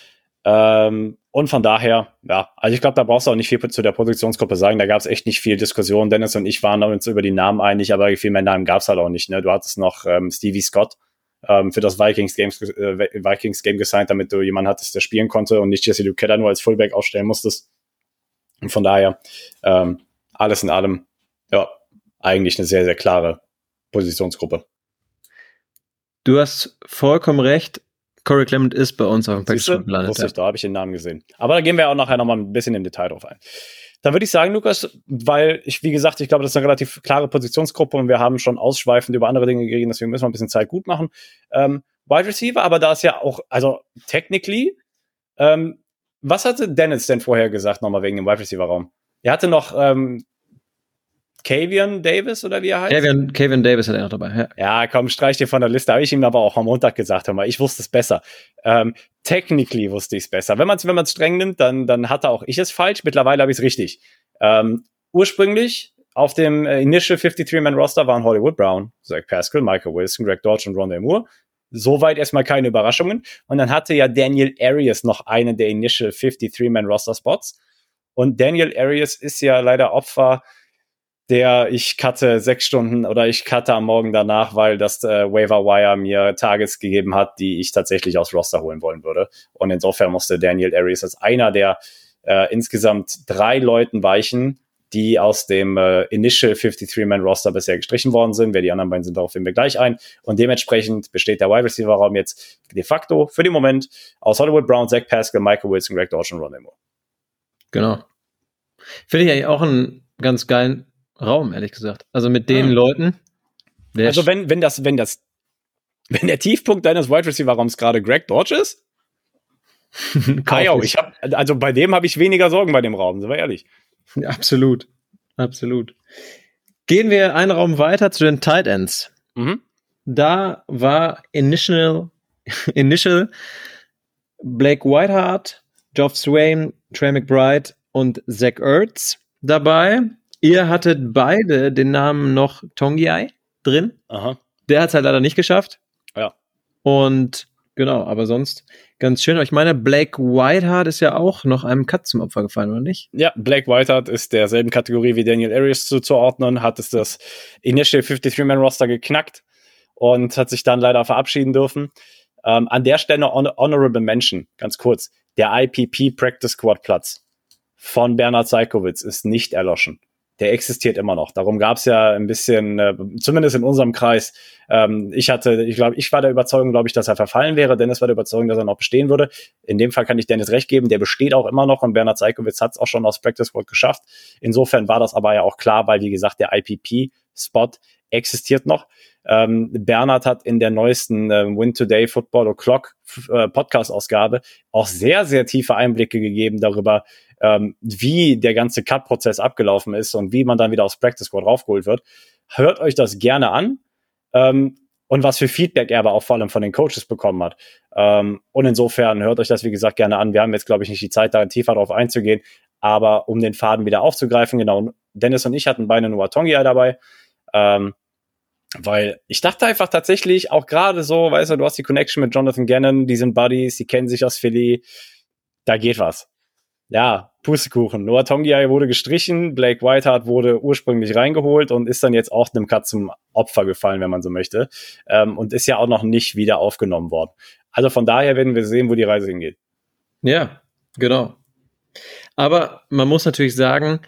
Und von daher, ja, also ich glaube, da brauchst du auch nicht viel zu der Positionsgruppe sagen. Da gab es echt nicht viel Diskussion. Dennis und ich waren uns über die Namen einig, aber viel mehr Namen gab es halt auch nicht. Ne? Du hattest noch Stevie Scott für das Vikings-Game gesigned, damit du jemanden hattest, der spielen konnte und nicht Jesse Luketa nur als Fullback aufstellen musstest. Und von daher, alles in allem, ja, eigentlich eine sehr, sehr klare Positionsgruppe. Du hast vollkommen recht. Corey Clement ist bei uns auf dem Package gelandet. Wusste ich, da habe ich den Namen gesehen. Aber da gehen wir auch nachher nochmal ein bisschen im Detail drauf ein. Dann würde ich sagen, Lukas, weil wie gesagt, ich glaube, das ist eine relativ klare Positionsgruppe und wir haben schon ausschweifend über andere Dinge geredet, deswegen müssen wir ein bisschen Zeit gut machen. Wide Receiver, aber da ist ja auch, also technically, was hatte Dennis denn vorher gesagt, nochmal wegen dem Wide Receiver Raum? Er hatte noch Kavion Davis oder wie er heißt? Kavion Davis hat er noch dabei. Ja, komm, streich dir von der Liste. Habe ich ihm aber auch am Montag gesagt. Hör mal, ich wusste es besser. Technically wusste ich es besser. Wenn man es streng nimmt, dann hatte auch ich es falsch. Mittlerweile habe ich es richtig. Ursprünglich auf dem Initial 53-Man-Roster waren Hollywood Brown, Zach Pascal, Michael Wilson, Greg Dodge und Rondale Moore. Soweit erstmal keine Überraschungen. Und dann hatte ja Daniel Arias noch einen der Initial 53-Man-Roster-Spots. Und Daniel Arias ist ja leider Opfer ich cutte 6 Stunden oder ich cutte am Morgen danach, weil das Waiver Wire mir Targets gegeben hat, die ich tatsächlich aus Roster holen wollen würde. Und insofern musste Daniel Arias als einer der insgesamt 3 Leuten weichen, die aus dem Initial 53-Man-Roster bisher gestrichen worden sind. Wer die anderen beiden sind, darauf gehen wir gleich ein. Und dementsprechend besteht der Wide Receiver-Raum jetzt de facto für den Moment aus Hollywood Brown, Zach Pascal, Michael Wilson, Greg Dodge und Rondale Moore. Genau. Finde ich eigentlich auch einen ganz geilen Raum, ehrlich gesagt. Also mit den Leuten. Also wenn der Tiefpunkt deines Wide Receiver Raums gerade Greg Dodge ist, also bei dem habe ich weniger Sorgen bei dem Raum, sind wir ehrlich. Absolut. Gehen wir einen Raum weiter zu den Tight Ends. Mhm. Da war Initial Blake Whiteheart, Geoff Swain, Trey McBride und Zach Ertz dabei. Ihr hattet beide den Namen noch Tongiai drin. Aha. Der hat es halt leider nicht geschafft. Ja. Und genau, aber sonst ganz schön. Aber ich meine, Blake Whiteheart ist ja auch noch einem Cut zum Opfer gefallen, oder nicht? Ja, Blake Whiteheart ist derselben Kategorie wie Daniel Arias zuzuordnen, hat es das Initial 53-Man-Roster geknackt und hat sich dann leider verabschieden dürfen. An der Stelle Honorable Mention, ganz kurz. Der IPP Practice Squad Platz von Bernhard Seikowitz ist nicht erloschen. Der existiert immer noch. Darum gab es ja ein bisschen, zumindest in unserem Kreis, ich war der Überzeugung, glaube ich, dass er verfallen wäre. Dennis war der Überzeugung, dass er noch bestehen würde. In dem Fall kann ich Dennis recht geben, der besteht auch immer noch und Bernhard Seikowitz hat es auch schon aus Practice Squad geschafft. Insofern war das aber ja auch klar, weil, wie gesagt, der IPP-Spot existiert noch. Bernhard hat in der neuesten Win Today Football O'Clock Podcast-Ausgabe auch sehr, sehr tiefe Einblicke gegeben darüber, wie der ganze Cut-Prozess abgelaufen ist und wie man dann wieder aufs Practice Squad raufgeholt wird. Hört euch das gerne an und was für Feedback er aber auch vor allem von den Coaches bekommen hat. Und insofern hört euch das, wie gesagt, gerne an. Wir haben jetzt, glaube ich, nicht die Zeit, da tiefer drauf einzugehen, aber um den Faden wieder aufzugreifen, genau, Dennis und ich hatten beide Noah Tongia dabei, weil ich dachte einfach tatsächlich, auch gerade so, weißt du hast die Connection mit Jonathan Gannon, die sind Buddies, die kennen sich aus Philly, da geht was. Ja, Pustekuchen. Noah Tongia wurde gestrichen, Blake Whiteheart wurde ursprünglich reingeholt und ist dann jetzt auch einem Cut zum Opfer gefallen, wenn man so möchte. Und ist ja auch noch nicht wieder aufgenommen worden. Also von daher werden wir sehen, wo die Reise hingeht. Ja, genau. Aber man muss natürlich sagen,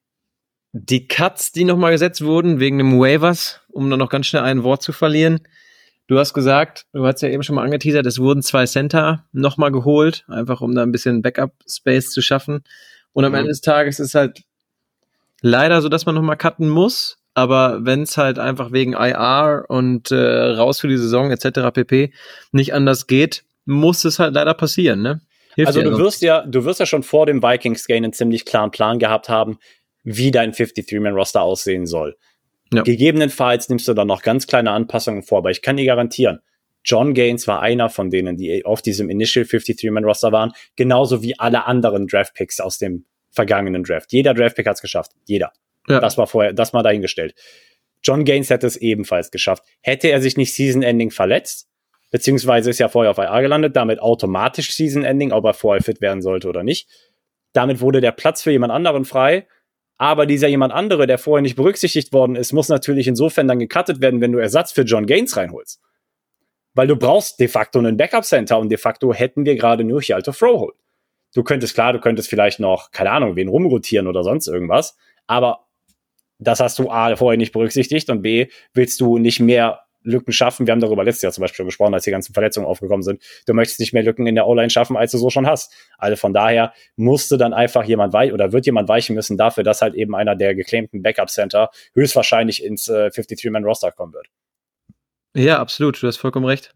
die Cuts, die nochmal gesetzt wurden, wegen dem Waivers, um dann noch ganz schnell ein Wort zu verlieren. Du hast gesagt, du hast ja eben schon mal angeteasert, es wurden 2 Center nochmal geholt, einfach um da ein bisschen Backup-Space zu schaffen. Und am Ende des Tages ist halt leider so, dass man nochmal cutten muss. Aber wenn es halt einfach wegen IR und raus für die Saison etc. pp. Nicht anders geht, muss es halt leider passieren, ne? Also du wirst ja schon vor dem Vikings-Game einen ziemlich klaren Plan gehabt haben, wie dein 53-Man-Roster aussehen soll. Ja. Gegebenenfalls nimmst du dann noch ganz kleine Anpassungen vor, aber ich kann dir garantieren, John Gaines war einer von denen, die auf diesem Initial 53-Man-Roster waren, genauso wie alle anderen Draft-Picks aus dem vergangenen Draft. Jeder Draft-Pick hat es geschafft. Jeder. Ja. Das war dahingestellt. John Gaines hätte es ebenfalls geschafft. Hätte er sich nicht Season-Ending verletzt, beziehungsweise ist ja vorher auf IR gelandet, damit automatisch Season-Ending, ob er vorher fit werden sollte oder nicht. Damit wurde der Platz für jemand anderen frei. Aber dieser jemand andere, der vorher nicht berücksichtigt worden ist, muss natürlich insofern dann gecuttet werden, wenn du Ersatz für John Gaines reinholst. Weil du brauchst de facto einen Backup-Center und de facto hätten wir gerade nur Hjalte Froholdt. Du könntest vielleicht noch, keine Ahnung, wen rumrotieren oder sonst irgendwas, aber das hast du A, vorher nicht berücksichtigt und B, willst du nicht mehr Lücken schaffen. Wir haben darüber letztes Jahr zum Beispiel schon gesprochen, als die ganzen Verletzungen aufgekommen sind. Du möchtest nicht mehr Lücken in der O-Line schaffen, als du so schon hast. Also von daher musste dann einfach wird jemand weichen müssen dafür, dass halt eben einer der geclaimten Backup-Center höchstwahrscheinlich ins 53-Man-Roster kommen wird. Ja, absolut. Du hast vollkommen recht.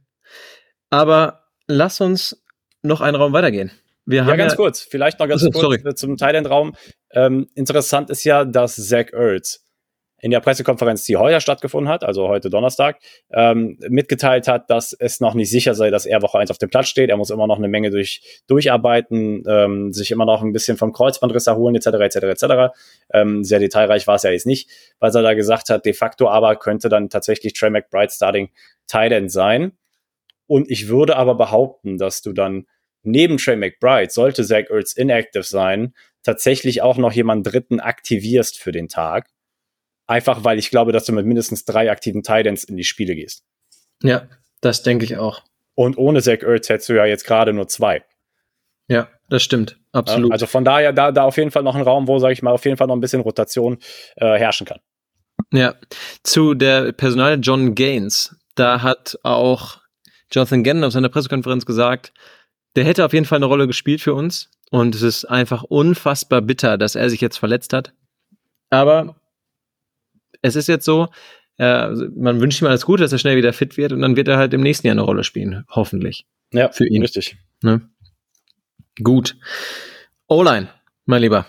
Aber lass uns noch einen Raum weitergehen. Ganz kurz. Vielleicht noch ganz kurz zum Tight-End-Raum. Interessant ist ja, dass Zach Ertz in der Pressekonferenz, die heute stattgefunden hat, also heute Donnerstag, mitgeteilt hat, dass es noch nicht sicher sei, dass er Woche 1 auf dem Platz steht. Er muss immer noch eine Menge durcharbeiten, sich immer noch ein bisschen vom Kreuzbandriss erholen, etc. Sehr detailreich war es ja jetzt nicht, was er da gesagt hat. De facto aber könnte dann tatsächlich Trey McBride Starting Tight End sein. Und ich würde aber behaupten, dass du dann neben Trey McBride, sollte Zach Ertz inactive sein, tatsächlich auch noch jemanden Dritten aktivierst für den Tag. Einfach, weil ich glaube, dass du mit mindestens 3 aktiven Tight Ends in die Spiele gehst. Ja, das denke ich auch. Und ohne Zach Ertz hättest du ja jetzt gerade nur 2. Ja, das stimmt. Absolut. Also von daher, da auf jeden Fall noch ein Raum, wo, sage ich mal, auf jeden Fall noch ein bisschen Rotation herrschen kann. Ja, zu der Personalie John Gaines, da hat auch Jonathan Gannon auf seiner Pressekonferenz gesagt, der hätte auf jeden Fall eine Rolle gespielt für uns. Und es ist einfach unfassbar bitter, dass er sich jetzt verletzt hat. Aber es ist jetzt so, man wünscht ihm alles Gute, dass er schnell wieder fit wird und dann wird er halt im nächsten Jahr eine Rolle spielen, hoffentlich. Ja, für ihn. Richtig. Ne? Gut. O-Line, mein Lieber.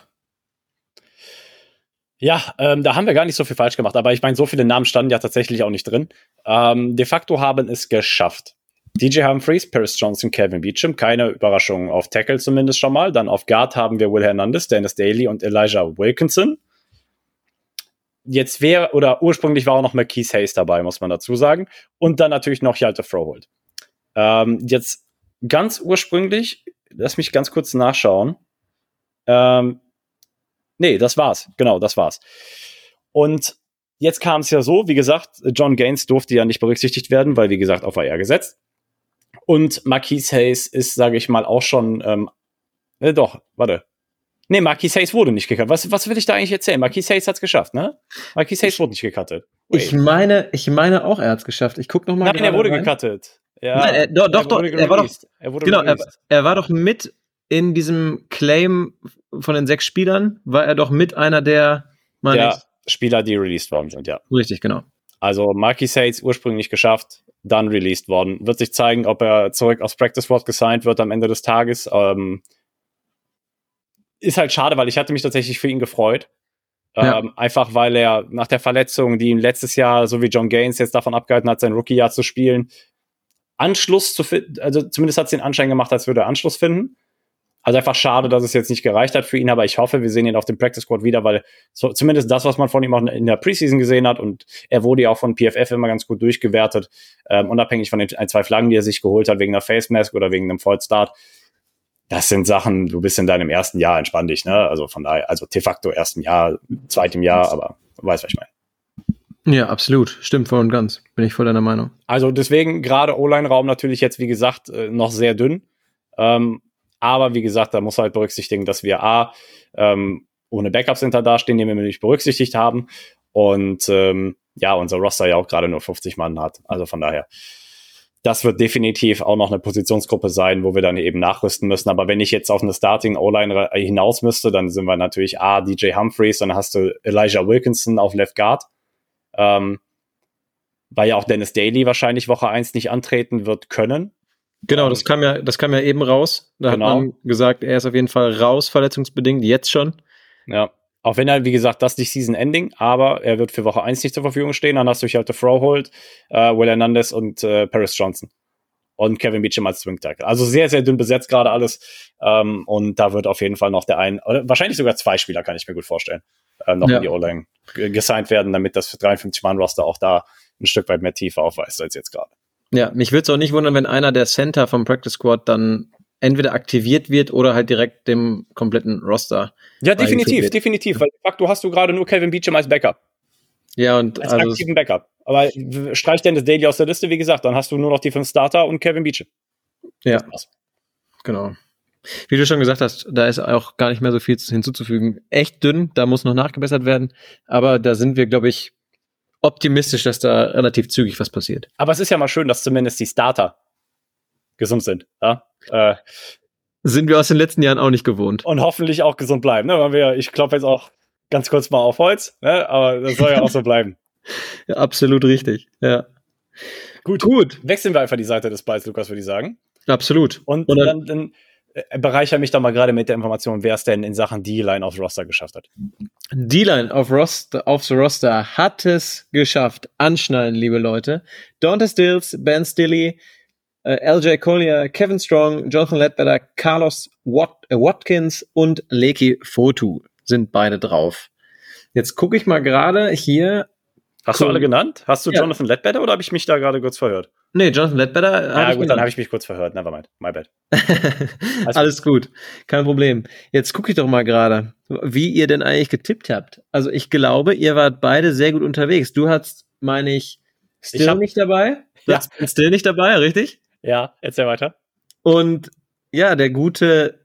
Ja, da haben wir gar nicht so viel falsch gemacht, aber ich meine, so viele Namen standen ja tatsächlich auch nicht drin. De facto haben es geschafft. DJ Humphries, Paris Johnson, Kevin Beachum, keine Überraschung auf Tackle zumindest schon mal. Dann auf Guard haben wir Will Hernandez, Dennis Daly und Elijah Wilkinson. Jetzt ursprünglich war auch noch Marquise Hayes dabei, muss man dazu sagen. Und dann natürlich noch Hjalte Froholdt. Jetzt ganz ursprünglich, lass mich ganz kurz nachschauen. Nee, das war's. Genau, das war's. Und jetzt kam es ja so, wie gesagt, John Gaines durfte ja nicht berücksichtigt werden, weil, wie gesagt, auf IR gesetzt. Und Marquise Hayes ist, sage ich mal, auch schon Doch, warte. Nee, Marquis Hayes wurde nicht gecuttet. Was will ich da eigentlich erzählen? Marquis Hayes hat's geschafft, ne? Marquis Hayes wurde nicht gecuttet. Ich meine auch, er hat's geschafft. Ich guck noch mal. Nein, er wurde gecuttet. Ja, nein, doch. Er war doch. Genau, released. er war doch mit in diesem Claim von den 6 Spielern, war er doch mit einer der Spieler, die released worden sind, ja. Richtig, genau. Also Marquis Hayes ursprünglich nicht geschafft, dann released worden. Wird sich zeigen, ob er zurück aufs Practice Squad gesigned wird am Ende des Tages. Ist halt schade, weil ich hatte mich tatsächlich für ihn gefreut. Ja. Einfach weil er nach der Verletzung, die ihn letztes Jahr, so wie John Gaines, jetzt davon abgehalten hat, sein Rookie-Jahr zu spielen, Anschluss zu finden, also zumindest hat es den Anschein gemacht, als würde er Anschluss finden. Also einfach schade, dass es jetzt nicht gereicht hat für ihn, aber ich hoffe, wir sehen ihn auf dem Practice Squad wieder, weil so, zumindest das, was man von ihm auch in der Preseason gesehen hat, und er wurde ja auch von PFF immer ganz gut durchgewertet, unabhängig von den 1-2 Flaggen, die er sich geholt hat, wegen einer Face Mask oder wegen einem Vollstart. Das sind Sachen, du bist in deinem ersten Jahr, entspann dich, ne? Also von daher, also de facto ersten Jahr, zweitem Jahr, aber du weißt, was ich meine. Ja, absolut. Stimmt voll und ganz. Bin ich voll deiner Meinung. Also deswegen gerade O-Line-Raum natürlich jetzt, wie gesagt, noch sehr dünn. Aber wie gesagt, da muss halt berücksichtigen, dass wir ohne Backups hinter dastehen, die wir nicht berücksichtigt haben. Und unser Roster ja auch gerade nur 50 Mann hat. Also von daher, das wird definitiv auch noch eine Positionsgruppe sein, wo wir dann eben nachrüsten müssen. Aber wenn ich jetzt auf eine Starting O-Line hinaus müsste, dann sind wir natürlich DJ Humphreys, dann hast du Elijah Wilkinson auf Left Guard. Weil ja auch Dennis Daly wahrscheinlich Woche 1 nicht antreten wird können. Genau, das kam ja eben raus. Da hat man gesagt, er ist auf jeden Fall raus, verletzungsbedingt, jetzt schon. Ja, auch wenn er, wie gesagt, das nicht Season-Ending, aber er wird für Woche 1 nicht zur Verfügung stehen. Dann hast du halt Froholt, Will Hernandez und Paris Johnson. Und Kevin Beachum als Swing Tackle. Also sehr, sehr dünn besetzt gerade alles. Und da wird auf jeden Fall noch oder wahrscheinlich sogar 2 Spieler, kann ich mir gut vorstellen, in die O-Line gesigned werden, damit das für 53-Mann-Roster auch da ein Stück weit mehr Tiefe aufweist als jetzt gerade. Ja, mich würde es auch nicht wundern, wenn einer der Center vom Practice Squad dann entweder aktiviert wird oder halt direkt dem kompletten Roster. Ja, definitiv, weil de facto hast du gerade nur Kevin Beachum als Backup. Ja, und als aktiven Backup. Aber streich Dennis Daly aus der Liste, wie gesagt, dann hast du nur noch die 5 Starter und Kevin Beachum. Ja, genau. Wie du schon gesagt hast, da ist auch gar nicht mehr so viel hinzuzufügen. Echt dünn, da muss noch nachgebessert werden, aber da sind wir, glaube ich, optimistisch, dass da relativ zügig was passiert. Aber es ist ja mal schön, dass zumindest die Starter gesund sind. Ja? Sind wir aus den letzten Jahren auch nicht gewohnt. Und hoffentlich auch gesund bleiben. Ne? Ich klopfe jetzt auch ganz kurz mal auf Holz, ne? Aber das soll ja auch so bleiben. Ja, absolut richtig. Ja. Gut. Wechseln wir einfach die Seite des Balls, Lukas, würde ich sagen. Absolut. Und dann bereichere mich doch mal gerade mit der Information, wer es denn in Sachen D-Line aufs Roster geschafft hat. D-Line aufs Roster hat es geschafft. Anschnallen, liebe Leute. Dante Stills, Ben Stilley, LJ Collier, Kevin Strong, Jonathan Ledbetter, Carlos Watkins und Leki Fotu sind beide drauf. Jetzt gucke ich mal gerade hier. Hast du alle genannt? Hast du Jonathan Ledbetter oder habe ich mich da gerade kurz verhört? Nee, Jonathan Ledbetter. Dann habe ich mich kurz verhört. Nevermind. My bad. Alles gut. Kein Problem. Jetzt gucke ich doch mal gerade, wie ihr denn eigentlich getippt habt. Also ich glaube, ihr wart beide sehr gut unterwegs. Du hast, meine ich, Still nicht dabei. Ja. Still nicht dabei, richtig? Ja, erzähl weiter. Und ja, der gute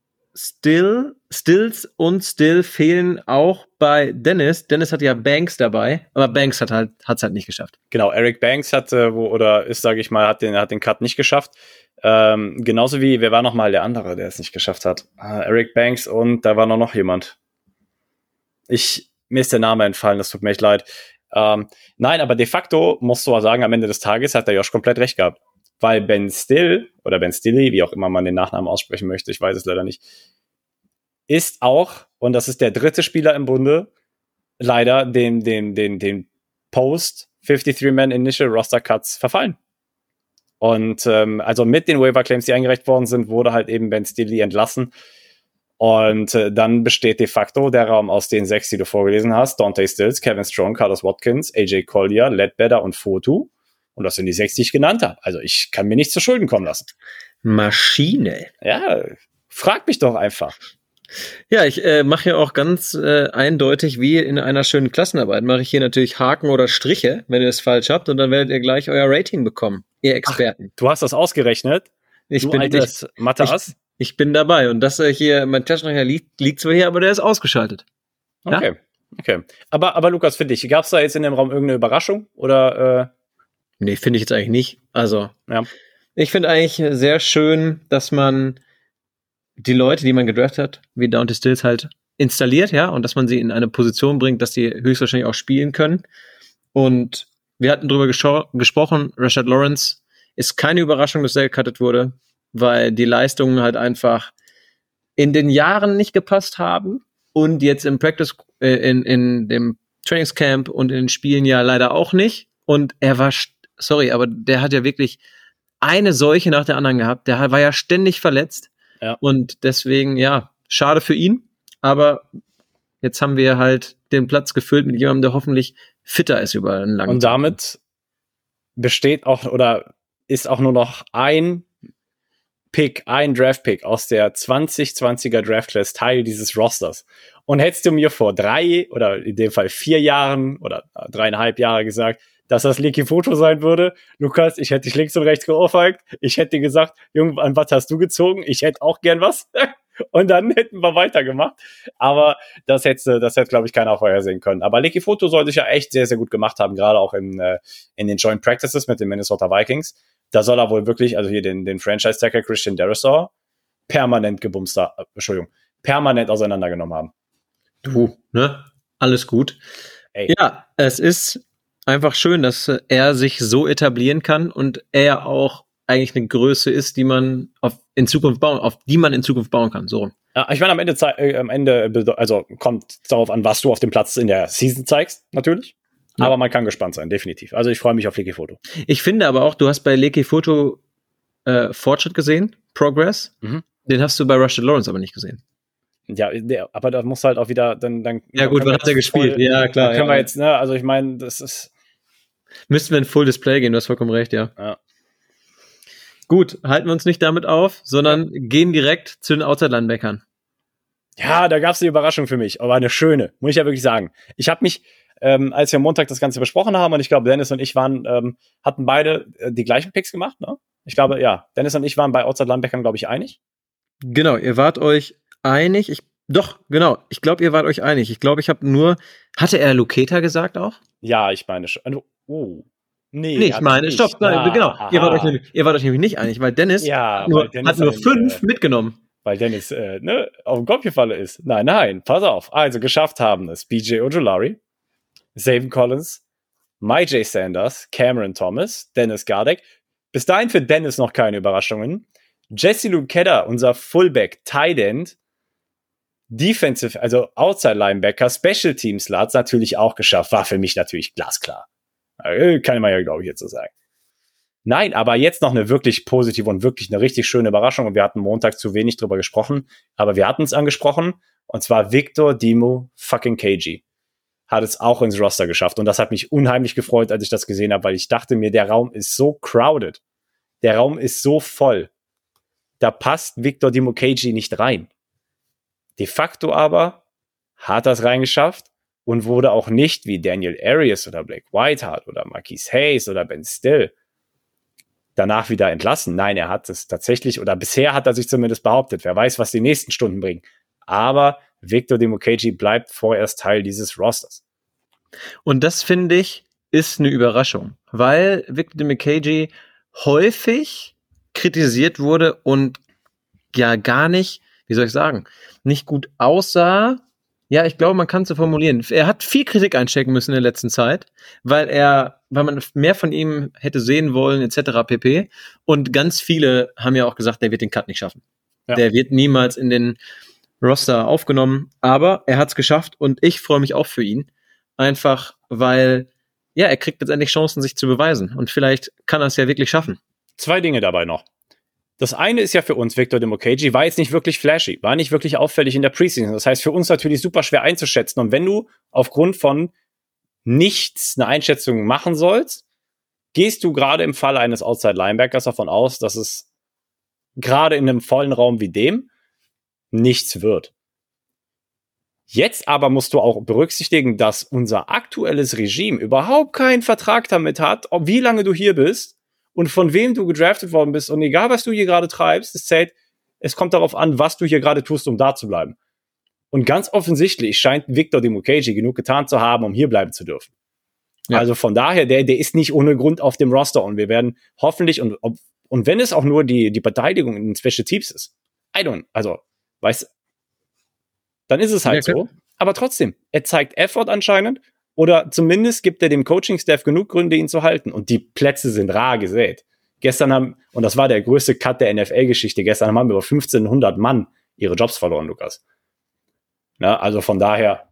Stills und Still fehlen auch bei Dennis. Dennis hat ja Banks dabei, aber Banks hat's halt nicht geschafft. Genau, Eric Banks hat den Cut nicht geschafft. Genauso wie, wer war nochmal der andere, der es nicht geschafft hat? Eric Banks und da war noch jemand. Mir ist der Name entfallen, das tut mir echt leid. Nein, aber de facto musst du auch sagen, am Ende des Tages hat der Josh komplett recht gehabt. Weil Ben Stilley, wie auch immer man den Nachnamen aussprechen möchte, ich weiß es leider nicht, ist auch, und das ist der 3. Spieler im Bunde, leider den Post 53-Man Initial Roster Cuts verfallen. Und also mit den Waiver Claims, die eingereicht worden sind, wurde halt eben Ben Stilley entlassen. Und dann besteht de facto der Raum aus den 6, die du vorgelesen hast: Dante Stills, Kevin Strong, Carlos Watkins, AJ Collier, Ledbetter und Fotu. Und das sind die 6, die ich genannt habe. Also ich kann mir nichts zu Schulden kommen lassen. Maschine. Ja, frag mich doch einfach. Ja, ich mache hier auch ganz eindeutig, wie in einer schönen Klassenarbeit, mache ich hier natürlich Haken oder Striche, wenn ihr es falsch habt, und dann werdet ihr gleich euer Rating bekommen, ihr Experten. Ach, du hast das ausgerechnet? Ich bin Mathe-Ass? Ich bin dabei. Und das hier, mein Taschenrechner liegt zwar hier, aber der ist ausgeschaltet. Ja? Okay. Aber Lukas, für dich, gab es da jetzt in dem Raum irgendeine Überraschung? Oder? Nee, finde ich jetzt eigentlich nicht. Also, Ja. ich finde eigentlich sehr schön, dass man die Leute, die man gedraftet hat, wie Dante Stills halt installiert, ja, und dass man sie in eine Position bringt, dass die höchstwahrscheinlich auch spielen können. Und wir hatten drüber gesprochen, Rashad Lawrence ist keine Überraschung, dass er gecuttet wurde, weil die Leistungen halt einfach in den Jahren nicht gepasst haben und jetzt im Practice, in dem Trainingscamp und in den Spielen ja leider auch nicht. Und er war, aber der hat ja wirklich eine Seuche nach der anderen gehabt. Der war ja ständig verletzt. Ja. Und deswegen, ja, schade für ihn. Aber jetzt haben wir halt den Platz gefüllt mit jemandem, der hoffentlich fitter ist über einen langen Und damit besteht auch oder ist auch nur noch ein Draft-Pick aus der 2020er Draft-Class Teil dieses Rosters. Und hättest du mir vor 3 oder in dem Fall 4 Jahren oder 3,5 Jahre gesagt, dass das Leaky Photo sein würde, Lukas, ich hätte dich links und rechts geohrfeigt, ich hätte dir gesagt, irgendwann, was hast du gezogen? Ich hätte auch gern was. Und dann hätten wir weitergemacht. Aber das hätte, glaube ich, keiner vorhersehen können. Aber Leaky Photo soll sich ja echt sehr, sehr gut gemacht haben, gerade auch in den Joint Practices mit den Minnesota Vikings. Da soll er wohl wirklich, also hier den Franchise-Tackle Christian Darrisaw permanent auseinandergenommen haben. Du, ne? Alles gut. Ey. Ja, es ist einfach schön, dass er sich so etablieren kann und er auch eigentlich eine Größe ist, die man auf die man in Zukunft bauen kann. So. Ja, ich meine, am Ende, also kommt darauf an, was du auf dem Platz in der Season zeigst, natürlich. Ja. Aber man kann gespannt sein, definitiv. Also ich freue mich auf Leaky Photo. Ich finde aber auch, du hast bei Leaky Photo Fortschritt gesehen, Progress. Mhm. Den hast du bei Rashad Lawrence aber nicht gesehen. Ja, aber da muss halt auch wieder dann. Ja gut, wann hat er gespielt? Ja, klar. Können wir jetzt, ne, also ich meine, das ist. Müssten wir in Full Display gehen, du hast vollkommen recht, ja. Gut, halten wir uns nicht damit auf, sondern gehen direkt zu den Outside-Linebackern. Ja, da gab es eine Überraschung für mich, aber eine schöne, muss ich ja wirklich sagen. Ich habe mich, als wir am Montag das Ganze besprochen haben, und ich glaube, Dennis und ich hatten beide die gleichen Picks gemacht, ne? Ich glaube, ja, Dennis und ich waren bei Outside-Linebackern, glaube ich, einig. Genau, ihr wart euch einig. Ich glaube, ihr wart euch einig. Ich glaube, hatte er Luketa gesagt auch? Ja, ich meine schon. Nee, ich meine, stopp, nein, genau. Ihr wart euch nämlich nicht einig, weil Dennis hat nur 5 mitgenommen. Weil Dennis auf den Kopf gefallen ist. Nein, pass auf. Also geschafft haben es BJ Ojulari, Zaven Collins, MyJ Sanders, Cameron Thomas, Dennis Gardeck. Bis dahin für Dennis noch keine Überraschungen. Jesse Luketa, unser Fullback, Tight End, Defensive, also Outside Linebacker, Special Team Slots natürlich auch geschafft. War für mich natürlich glasklar. Kann man ja, glaube ich, jetzt so sagen. Nein, aber jetzt noch eine wirklich positive und wirklich eine richtig schöne Überraschung. Und wir hatten Montag zu wenig drüber gesprochen, aber wir hatten es angesprochen. Und zwar Victor Dimukeje hat es auch ins Roster geschafft. Und das hat mich unheimlich gefreut, als ich das gesehen habe, weil ich dachte mir, der Raum ist so crowded. Der Raum ist so voll. Da passt Victor Dimukeje nicht rein. De facto aber hat das reingeschafft und wurde auch nicht wie Daniel Arias oder Blake Whiteheart oder Marquise Hayes oder Ben Still danach wieder entlassen. Nein, er hat es tatsächlich, oder bisher hat er sich zumindest behauptet. Wer weiß, was die nächsten Stunden bringen. Aber Victor Dimukeje bleibt vorerst Teil dieses Rosters. Und das, finde ich, ist eine Überraschung, weil Victor Dimukeje häufig kritisiert wurde und ja gar nicht, wie soll ich sagen, nicht gut aussah. Ja, ich glaube, man kann es so formulieren. Er hat viel Kritik einstecken müssen in der letzten Zeit, weil man mehr von ihm hätte sehen wollen, etc. pp. Und ganz viele haben ja auch gesagt, der wird den Cut nicht schaffen. Ja. Der wird niemals in den Roster aufgenommen, aber er hat es geschafft und ich freue mich auch für ihn. Einfach, weil, ja, er kriegt letztendlich Chancen, sich zu beweisen und vielleicht kann er es ja wirklich schaffen. 2 Dinge dabei noch. Das eine ist ja für uns, Victor Dimukeje war jetzt nicht wirklich flashy, war nicht wirklich auffällig in der Preseason. Das heißt, für uns natürlich super schwer einzuschätzen. Und wenn du aufgrund von nichts eine Einschätzung machen sollst, gehst du gerade im Falle eines Outside-Linebackers davon aus, dass es gerade in einem vollen Raum wie dem nichts wird. Jetzt aber musst du auch berücksichtigen, dass unser aktuelles Regime überhaupt keinen Vertrag damit hat, wie lange du hier bist und von wem du gedraftet worden bist. Und egal, was du hier gerade treibst, es es kommt darauf an, was du hier gerade tust, um da zu bleiben. Und ganz offensichtlich scheint Victor Dimukeje genug getan zu haben, um hier bleiben zu dürfen. Ja. Also von daher, der ist nicht ohne Grund auf dem Roster und wir werden hoffentlich, und wenn es auch nur die Beteiligung in den Special Teams ist, dann ist es halt so. Aber trotzdem, er zeigt Effort anscheinend oder zumindest gibt er dem Coaching-Staff genug Gründe, ihn zu halten. Und die Plätze sind rar gesät. Und das war der größte Cut der NFL-Geschichte, gestern haben über 1500 Mann ihre Jobs verloren, Lukas. Na, also von daher.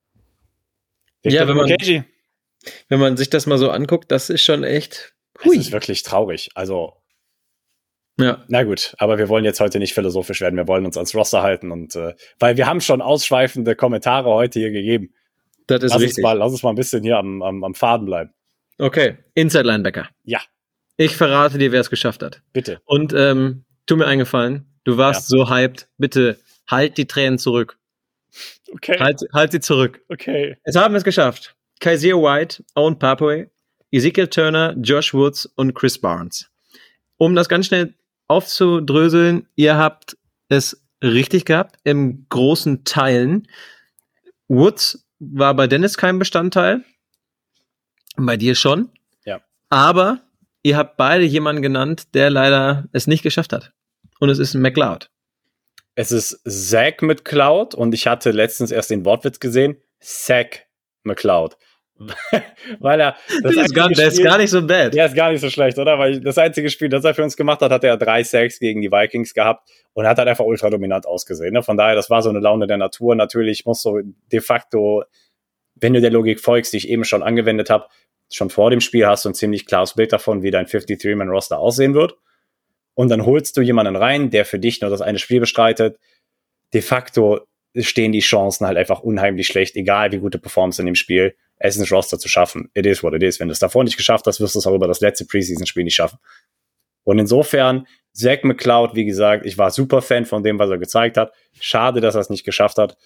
Ja, wenn man sich das mal so anguckt, das ist schon echt. Das ist wirklich traurig. Also, ja. Na gut, aber wir wollen jetzt heute nicht philosophisch werden. Wir wollen uns ans Roster halten und weil wir haben schon ausschweifende Kommentare heute hier gegeben. Das ist richtig. Lass uns mal ein bisschen hier am Faden bleiben. Okay, Inside Linebacker. Ja. Ich verrate dir, wer es geschafft hat. Bitte. Und tu mir einen Gefallen. Du warst so hyped. Bitte halt die Tränen zurück. Okay. Halt sie zurück. Okay. Es haben es geschafft. Kaiser White, Owen Papue, Ezekiel Turner, Josh Woods und Chris Barnes. Um das ganz schnell aufzudröseln, ihr habt es richtig gehabt, im großen Teilen. Woods war bei Dennis kein Bestandteil. Bei dir schon. Ja. Aber ihr habt beide jemanden genannt, der leider es nicht geschafft hat. Und es ist McLeod. Es ist Zach McLeod und ich hatte letztens erst den Wortwitz gesehen. Zach McLeod. Weil er der ist gar nicht so bad. Der ist gar nicht so schlecht, oder? Weil das einzige Spiel, das er für uns gemacht hat, hat er 3 Sacks gegen die Vikings gehabt und hat halt einfach ultra dominant ausgesehen. Ne? Von daher, das war so eine Laune der Natur. Natürlich musst du de facto, wenn du der Logik folgst, die ich eben schon angewendet habe, schon vor dem Spiel hast du ein ziemlich klares Bild davon, wie dein 53-Man-Roster aussehen wird. Und dann holst du jemanden rein, der für dich nur das eine Spiel bestreitet. De facto stehen die Chancen halt einfach unheimlich schlecht, egal wie gute Performance in dem Spiel, es ins Roster zu schaffen. It is what it is. Wenn du es davor nicht geschafft hast, wirst du es auch über das letzte Preseason-Spiel nicht schaffen. Und insofern, Zach McLeod, wie gesagt, ich war super Fan von dem, was er gezeigt hat. Schade, dass er es nicht geschafft hat.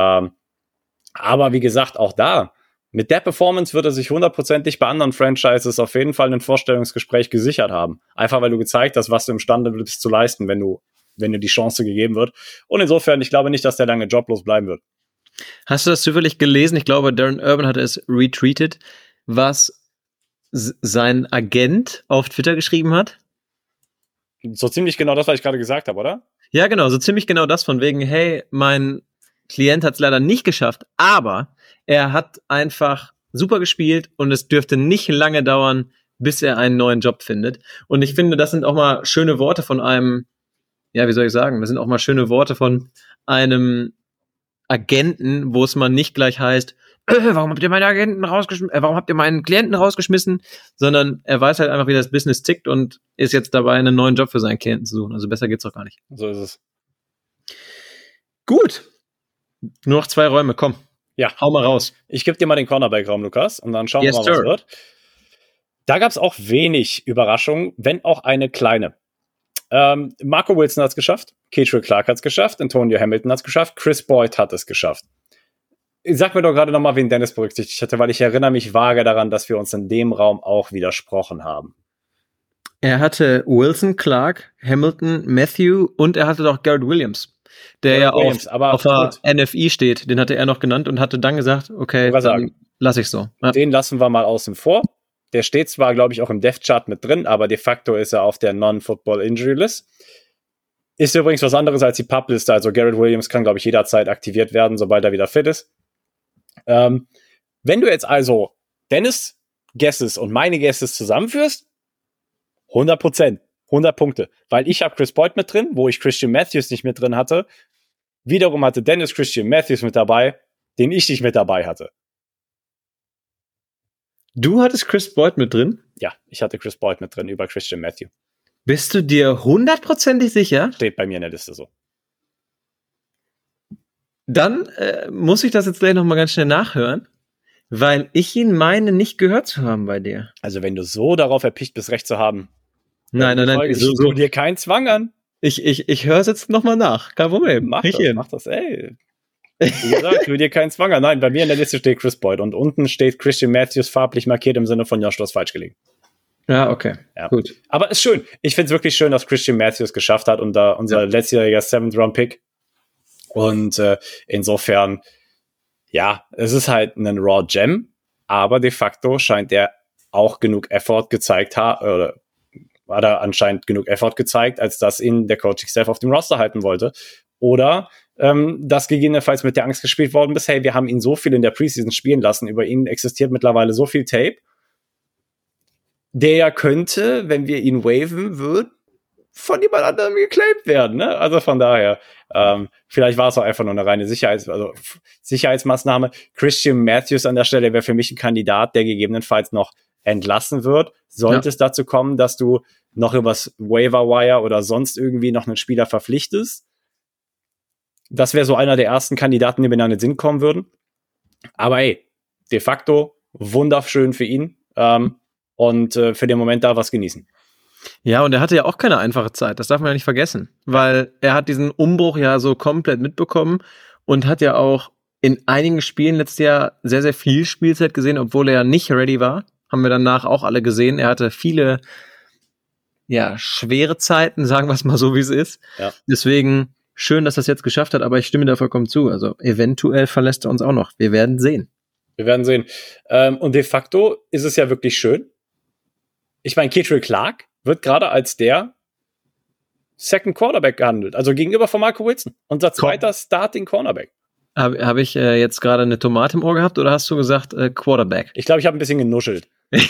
Aber wie gesagt, auch da, mit der Performance wird er sich 100%ig bei anderen Franchises auf jeden Fall ein Vorstellungsgespräch gesichert haben. Einfach, weil du gezeigt hast, was du imstande bist zu leisten, wenn dir die Chance gegeben wird. Und insofern, ich glaube nicht, dass der lange joblos bleiben wird. Hast du das zufällig gelesen? Ich glaube, Darren Urban hatte es retweetet, was sein Agent auf Twitter geschrieben hat. So ziemlich genau das, was ich gerade gesagt habe, oder? Ja, genau, so ziemlich genau das von wegen, hey, mein Klient hat es leider nicht geschafft, aber er hat einfach super gespielt und es dürfte nicht lange dauern, bis er einen neuen Job findet. Und ich finde, das sind auch mal schöne Worte von einem, ja, wie soll ich sagen, das sind auch mal schöne Worte von einem Agenten, wo es mal nicht gleich heißt, warum habt ihr meine Agenten rausgeschmissen, warum habt ihr meinen Klienten rausgeschmissen, sondern er weiß halt einfach, wie das Business tickt und ist jetzt dabei, einen neuen Job für seinen Klienten zu suchen. Also besser geht's doch gar nicht. So ist es. Gut. Nur noch 2 Räume, komm. Ja. Hau mal raus. Ich gebe dir mal den Cornerback-Raum, Lukas, und dann schauen wir mal, was wird. Da gab es auch wenig Überraschungen, wenn auch eine kleine. Marco Wilson hat es geschafft, Keatrill Clark hat es geschafft, Antonio Hamilton hat es geschafft, Chris Boyd hat es geschafft. Sag mir doch gerade nochmal, wen Dennis berücksichtigt hatte, weil ich erinnere mich vage daran, dass wir uns in dem Raum auch widersprochen haben. Er hatte Wilson, Clark, Hamilton, Matthew und er hatte doch Garrett Williams, der Garrett ja auf der NFI steht. Den hatte er noch genannt und hatte dann gesagt, okay, dann lasse ich so. Ja. Den lassen wir mal außen vor. Der steht zwar, glaube ich, auch im Depth-Chart mit drin, aber de facto ist er auf der Non-Football-Injury-List. Ist übrigens was anderes als die PUP-Liste. Also Garrett Williams kann, glaube ich, jederzeit aktiviert werden, sobald er wieder fit ist. Wenn du jetzt also Dennis' Guesses und meine Guesses zusammenführst, 100%, 100 Punkte. Weil ich habe Chris Boyd mit drin, wo ich Christian Matthews nicht mit drin hatte. Wiederum hatte Dennis Christian Matthews mit dabei, den ich nicht mit dabei hatte. Du hattest Chris Boyd mit drin? Ja, ich hatte Chris Boyd mit drin über Christian Matthew. Bist du dir 100% sicher? Steht bei mir in der Liste so. Dann muss ich das jetzt gleich nochmal ganz schnell nachhören, weil ich ihn meine, nicht gehört zu haben bei dir. Also wenn du so darauf erpicht bist, recht zu haben. Nein. Ich tue dir keinen Zwang an. Ich höre es jetzt nochmal nach. Kein Problem. Mach das, ey. Wie gesagt, ich will dir keinen Zwang an. Nein, bei mir in der Liste steht Chris Boyd und unten steht Christian Matthews farblich markiert im Sinne von Josh, du hast falsch gelegen. Ja, okay. Ja. Gut. Aber ist schön. Ich finde es wirklich schön, dass Christian Matthews geschafft hat und da unser letztjähriger 7th-Round-Pick. Und insofern, ja, es ist halt ein Raw Gem, aber de facto scheint er auch genug Effort gezeigt oder hat er anscheinend genug Effort gezeigt, als dass ihn der Coaching-Staff auf dem Roster halten wollte. Oder dass gegebenenfalls mit der Angst gespielt worden ist, hey, wir haben ihn so viel in der Preseason spielen lassen, über ihn existiert mittlerweile so viel Tape, der könnte, wenn wir ihn waven würden, von jemand anderem geclaimed werden, ne? Also von daher, vielleicht war es auch einfach nur eine reine Sicherheitsmaßnahme. Christian Matthews an der Stelle wäre für mich ein Kandidat, der gegebenenfalls noch entlassen wird. Sollte es dazu kommen, dass du noch übers Waiver Wire oder sonst irgendwie noch einen Spieler verpflichtest. Das wäre so einer der ersten Kandidaten, die mir in den Sinn kommen würden. Aber ey, de facto wunderschön für ihn und für den Moment da was genießen. Ja, und er hatte ja auch keine einfache Zeit, das darf man ja nicht vergessen, weil er hat diesen Umbruch ja so komplett mitbekommen und hat ja auch in einigen Spielen letztes Jahr sehr, sehr viel Spielzeit gesehen, obwohl er ja nicht ready war. Haben wir danach auch alle gesehen. Er hatte viele, ja, schwere Zeiten, sagen wir es mal so, wie es ist. Ja. Deswegen schön, dass er es jetzt geschafft hat, aber ich stimme da vollkommen zu. Also eventuell verlässt er uns auch noch. Wir werden sehen. Wir werden sehen. Und de facto ist es ja wirklich schön. Ich meine, Keitrell Clark wird gerade als der Second Quarterback gehandelt, also gegenüber von Marco Wilson. Unser zweiter Starting Cornerback. Hab ich jetzt gerade eine Tomate im Ohr gehabt oder hast du gesagt Quarterback? Ich glaube, ich habe ein bisschen genuschelt.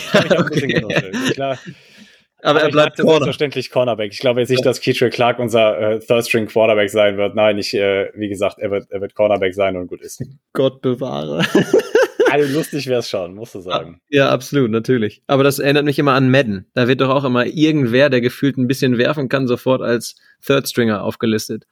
Aber er bleibt selbstverständlich Cornerback. Ich glaube jetzt nicht, dass Keitrell Clark unser Third-String Quarterback sein wird. Nein, wie gesagt, er wird Cornerback sein und gut ist. Gott bewahre. Also lustig wäre es schon, musst du sagen. Ja, absolut, natürlich. Aber das erinnert mich immer an Madden. Da wird doch auch immer irgendwer, der gefühlt ein bisschen werfen kann, sofort als Third-Stringer aufgelistet.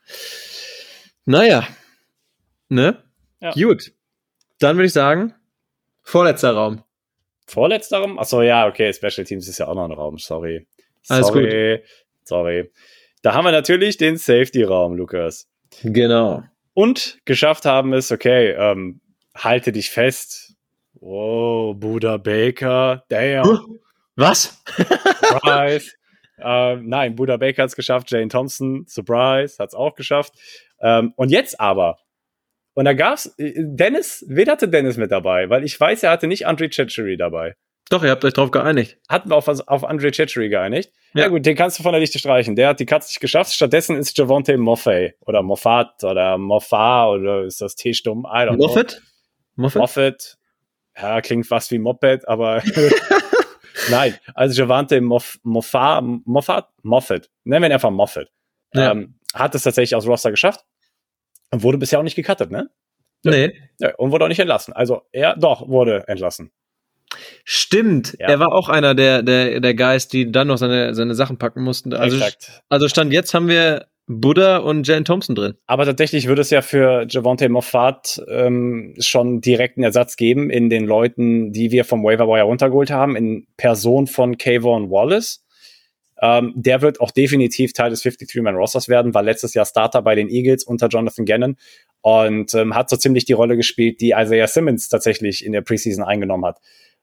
Naja. Ne? Ja. Gut. Dann würde ich sagen, vorletzter Raum. Vorletzter Raum? Achso, ja, okay, Special Teams ist ja auch noch ein Raum, sorry. Alles gut. Sorry. Da haben wir natürlich den Safety-Raum, Lukas. Genau. Und geschafft haben es, okay, halte dich fest. Oh, Buda Baker, damn. Was? Surprise. Nein, Buda Baker hat es geschafft, Jane Thompson, Surprise, hat es auch geschafft. Und jetzt aber, und da gab's wen hatte Dennis mit dabei? Weil ich weiß, er hatte nicht Andre Cecchery dabei. Doch, ihr habt euch drauf geeinigt. Hatten wir auf Andre Cecchery geeinigt? Ja gut, den kannst du von der Liste streichen. Der hat die Katze nicht geschafft. Stattdessen ist Javonte Moffat oder Moffat oder Moffat oder ist das T stumm? I don't know. Moffat. Ja, klingt fast wie Moped, aber nein. Also Javonte Moffat. Nennen wir ihn einfach Moffat. Ja. Hat es tatsächlich aus Roster geschafft und wurde bisher auch nicht gecuttet, ne? Nee. Ja, und wurde auch nicht entlassen. Also er wurde entlassen. Stimmt, Ja. Er war auch einer der Guys, die dann noch seine Sachen packen mussten. Also Stand jetzt haben wir Buddha und Jane Thompson drin. Aber tatsächlich würde es ja für Javonte Moffat schon direkten Ersatz geben in den Leuten, die wir vom Waiver Wire runtergeholt haben, in Person von Kayvon Wallace. Der wird auch definitiv Teil des 53-Man-Rosters werden, war letztes Jahr Starter bei den Eagles unter Jonathan Gannon und hat so ziemlich die Rolle gespielt, die Isaiah Simmons tatsächlich in der Preseason eingenommen hat.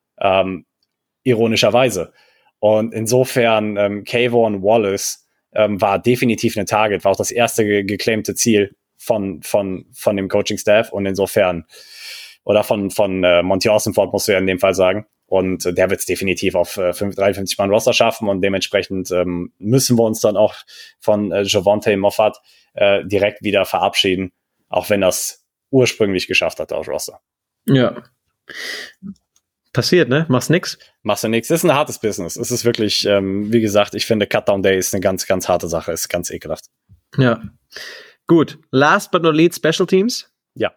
Ironischerweise. Und insofern Kayvon Wallace war definitiv ein Target, war auch das erste geclaimte Ziel von dem Coaching-Staff und insofern oder von Monty Austinford musst du ja in dem Fall sagen. Und der wird es definitiv auf 53 Mann Roster schaffen und dementsprechend müssen wir uns dann auch von Javonte Moffat direkt wieder verabschieden, auch wenn das ursprünglich geschafft hat auf Roster. Ja. Passiert, ne? Machst nix. Machst du nix. Das ist ein hartes Business. Es ist wirklich, wie gesagt, ich finde Cutdown Day ist eine ganz, ganz harte Sache. Ist ganz ekelhaft. Ja. Gut. Last but not least, Special Teams. Ja.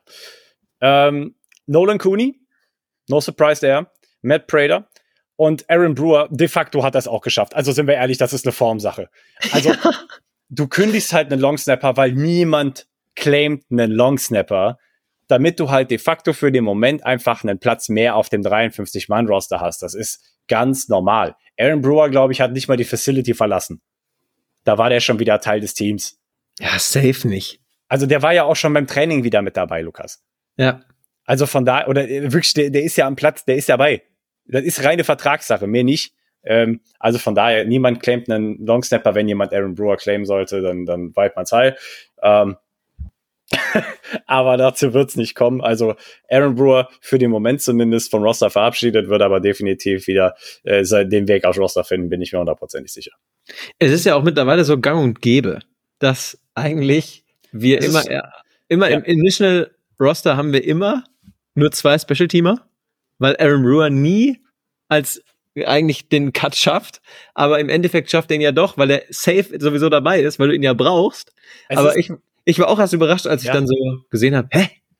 Nolan Cooney. No surprise there. Matt Prater. Und Aaron Brewer, de facto hat das auch geschafft. Also sind wir ehrlich, das ist eine Formsache. Also du kündigst halt einen Longsnapper, weil niemand claimt einen Longsnapper, damit du halt de facto für den Moment einfach einen Platz mehr auf dem 53-Mann-Roster hast. Das ist ganz normal. Aaron Brewer, glaube ich, hat nicht mal die Facility verlassen. Da war der schon wieder Teil des Teams. Ja, safe nicht. Also der war ja auch schon beim Training wieder mit dabei, Lukas. Ja. Also von da, oder wirklich, der ist ja am Platz, der ist dabei. Das ist reine Vertragssache, mehr nicht. Also von daher, niemand claimt einen Longsnapper. Wenn jemand Aaron Brewer claimen sollte, dann weit man's heil. Aber dazu wird's nicht kommen. Also Aaron Brewer für den Moment zumindest vom Roster verabschiedet, wird aber definitiv wieder den Weg aufs Roster finden, bin ich mir 100% sicher. Es ist ja auch mittlerweile so gang und gäbe, dass eigentlich wir immer im Initial Roster haben wir immer nur 2 Special-Teamer, weil Aaron Brewer nie als eigentlich den Cut schafft, aber im Endeffekt schafft er ihn ja doch, weil er safe sowieso dabei ist, weil du ihn ja brauchst. Aber ich war auch erst überrascht, als ich dann so gesehen habe,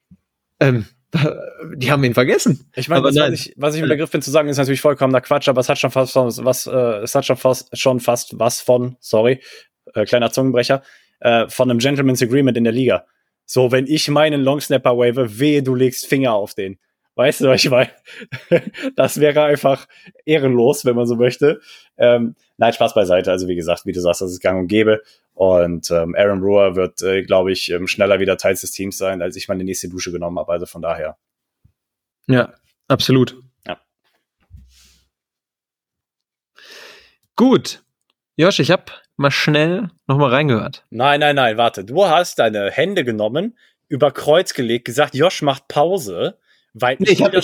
die haben ihn vergessen. Ich meine, was ich im Begriff bin zu sagen, ist natürlich vollkommener Quatsch, aber es hat schon fast was von, kleiner Zungenbrecher, von einem Gentleman's Agreement in der Liga. So, wenn ich meinen Longsnapper wave, wehe, du legst Finger auf den. Weißt du, was ich meine? Das wäre einfach ehrenlos, wenn man so möchte. Nein, Spaß beiseite. Also wie gesagt, wie du sagst, das ist gang und gäbe. Und Aaron Brewer wird, glaube ich, schneller wieder Teil des Teams sein, als ich meine nächste Dusche genommen habe. Also von daher. Ja, absolut. Ja. Gut. Josh, ich habe mal schnell nochmal reingehört. Nein, warte. Du hast deine Hände genommen, über Kreuz gelegt, gesagt, Josh macht Pause. Weil ich habe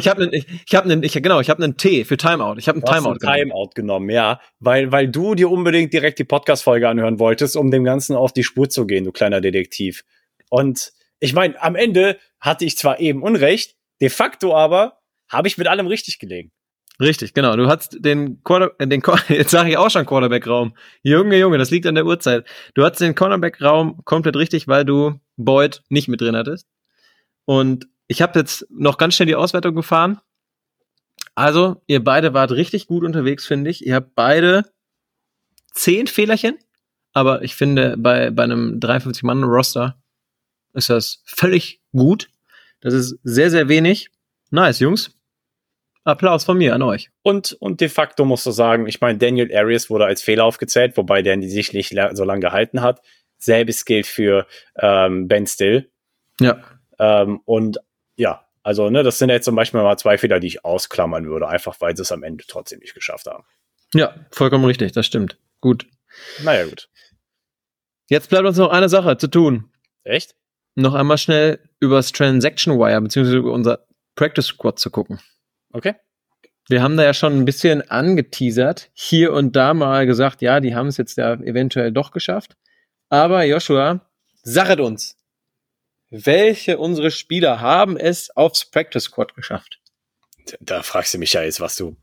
einen T für Timeout. Ich habe einen Timeout genommen, ja, weil du dir unbedingt direkt die Podcast-Folge anhören wolltest, um dem Ganzen auf die Spur zu gehen, du kleiner Detektiv. Und ich meine, am Ende hatte ich zwar eben Unrecht, de facto aber habe ich mit allem richtig gelegen. Richtig, genau. Du hast jetzt sage ich auch schon Quarterback-Raum. Junge, das liegt an der Uhrzeit. Du hattest den Cornerback-Raum komplett richtig, weil du Boyd nicht mit drin hattest. Und ich habe jetzt noch ganz schnell die Auswertung gefahren. Also, ihr beide wart richtig gut unterwegs, finde ich. Ihr habt beide 10 Fehlerchen. Aber ich finde, bei einem 53-Mann-Roster ist das völlig gut. Das ist sehr, sehr wenig. Nice, Jungs. Applaus von mir an euch. Und de facto musst du sagen, ich meine, Daniel Arias wurde als Fehler aufgezählt, wobei der sich nicht so lange gehalten hat. Selbes gilt für Ben Still. Ja. Und ja, also das sind jetzt zum Beispiel mal 2 Fehler, die ich ausklammern würde, einfach weil sie es am Ende trotzdem nicht geschafft haben. Ja, vollkommen richtig, das stimmt. Gut. Naja, gut. Jetzt bleibt uns noch eine Sache zu tun. Echt? Noch einmal schnell übers Transaction Wire, beziehungsweise über unser Practice Squad zu gucken. Okay. Wir haben da ja schon ein bisschen angeteasert, hier und da mal gesagt, ja, die haben es jetzt ja eventuell doch geschafft. Aber Joshua, sachet uns, welche unsere Spieler haben es aufs Practice Squad geschafft? Da fragst du mich ja jetzt, was du...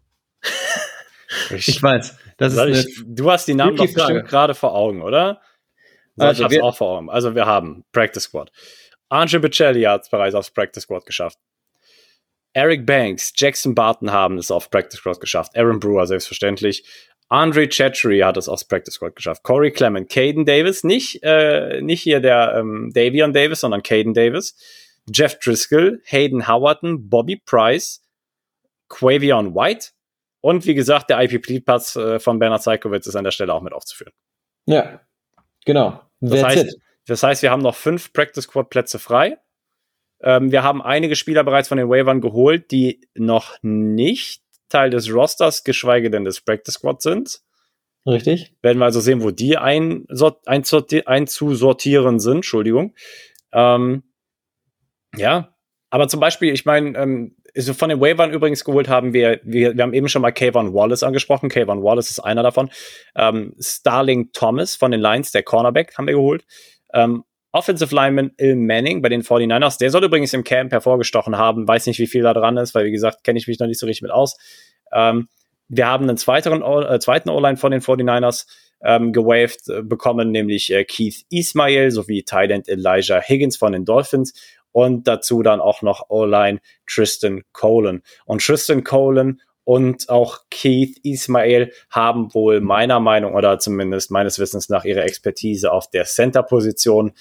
Ich weiß. Du hast die Namen doch bestimmt gerade vor Augen, oder? Also ich hab's auch vor Augen. Also wir haben Practice Squad. Angel Bichelli hat es bereits aufs Practice Squad geschafft. Eric Banks, Jackson Barton haben es auf Practice Squad geschafft. Aaron Brewer selbstverständlich. Andre Chatchery hat es aufs Practice Squad geschafft. Corey Clement, Caden Davis, nicht hier der Davion Davis, sondern Caden Davis. Jeff Driscoll, Hayden Howerton, Bobby Price, Quavion White und wie gesagt, der IPP-Platz von Bernard Zajkowicz ist an der Stelle auch mit aufzuführen. Ja, genau. Das heißt, wir haben noch 5 Practice Squad Plätze frei. Wir haben einige Spieler bereits von den Waivern geholt, die noch nicht Teil des Rosters, geschweige denn des Practice Squad sind. Richtig. Werden wir also sehen, wo die einzusortieren sind. Entschuldigung. Ja, aber zum Beispiel, ich meine, also von den Waivern übrigens geholt haben wir haben eben schon mal Kayvon Wallace angesprochen. Kayvon Wallace ist einer davon. Starling Thomas von den Lions, der Cornerback, haben wir geholt. Offensive Lineman Il Manning bei den 49ers. Der soll übrigens im Camp hervorgestochen haben. Weiß nicht, wie viel da dran ist, weil, wie gesagt, kenne ich mich noch nicht so richtig mit aus. Wir haben einen zweiten O-Line von den 49ers gewaved bekommen, nämlich Keith Ismail sowie Tight End Elijah Higgins von den Dolphins und dazu dann auch noch O-Line Tristan Colon. Und Tristan Colon und auch Keith Ismail haben wohl meiner Meinung oder zumindest meines Wissens nach ihre Expertise auf der Center-Position.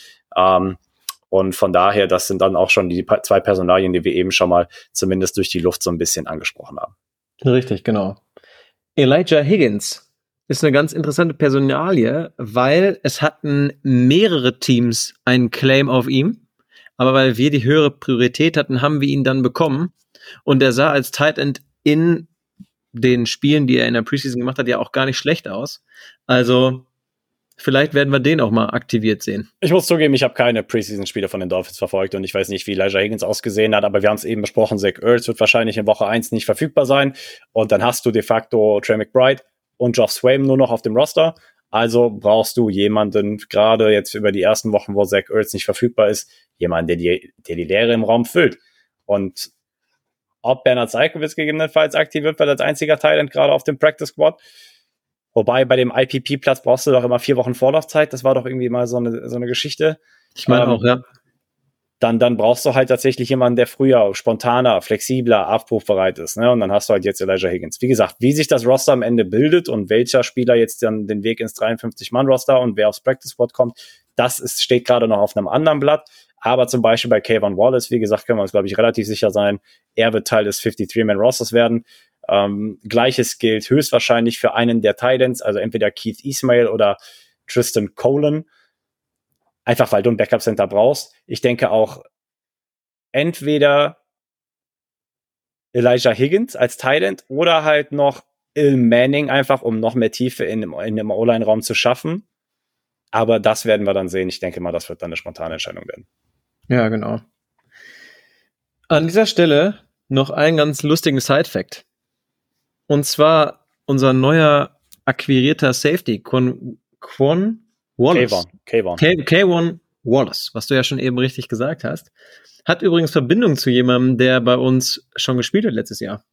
Und von daher, das sind dann auch schon die 2 Personalien, die wir eben schon mal zumindest durch die Luft so ein bisschen angesprochen haben. Richtig, genau. Elijah Higgins ist eine ganz interessante Personalie, weil es hatten mehrere Teams einen Claim auf ihm, aber weil wir die höhere Priorität hatten, haben wir ihn dann bekommen und er sah als Tight End in den Spielen, die er in der Preseason gemacht hat, ja auch gar nicht schlecht aus. Also vielleicht werden wir den auch mal aktiviert sehen. Ich muss zugeben, ich habe keine Preseason-Spiele von den Dolphins verfolgt und ich weiß nicht, wie Elijah Higgins ausgesehen hat, aber wir haben es eben besprochen, Zach Ertz wird wahrscheinlich in Woche 1 nicht verfügbar sein und dann hast du de facto Trey McBride und Geoff Swaim nur noch auf dem Roster. Also brauchst du jemanden, gerade jetzt über die ersten Wochen, wo Zach Ertz nicht verfügbar ist, jemanden, der die Leere im Raum füllt. Und ob Bernhard Seikovits gegebenenfalls aktiv wird, weil als einziger Talent gerade auf dem Practice Squad. Wobei bei dem IPP-Platz brauchst du doch immer 4 Wochen Vorlaufzeit. Das war doch irgendwie mal so eine Geschichte. Ich meine auch, ja. Dann brauchst du halt tatsächlich jemanden, der früher, spontaner, flexibler, abrufbereit ist. Ne? Und dann hast du halt jetzt Elijah Higgins. Wie gesagt, wie sich das Roster am Ende bildet und welcher Spieler jetzt dann den Weg ins 53-Mann-Roster und wer aufs Practice-Squad kommt, steht gerade noch auf einem anderen Blatt. Aber zum Beispiel bei Kayvon Wallace, wie gesagt, können wir uns, glaube ich, relativ sicher sein, er wird Teil des 53-Man-Rosters werden. Gleiches gilt höchstwahrscheinlich für einen der Titans, also entweder Keith Ismail oder Tristan Colon. Einfach, weil du ein Backup-Center brauchst. Ich denke auch entweder Elijah Higgins als Tight oder halt noch Il Manning, einfach um noch mehr Tiefe in dem O-Line-Raum zu schaffen. Aber das werden wir dann sehen. Ich denke mal, das wird dann eine spontane Entscheidung werden. Ja, genau. An dieser Stelle noch einen ganz lustigen Side-Fact. Und zwar unser neuer akquirierter Safety, Quan Wallace. Kayvon Wallace, was du ja schon eben richtig gesagt hast, hat übrigens Verbindung zu jemandem, der bei uns schon gespielt hat letztes Jahr.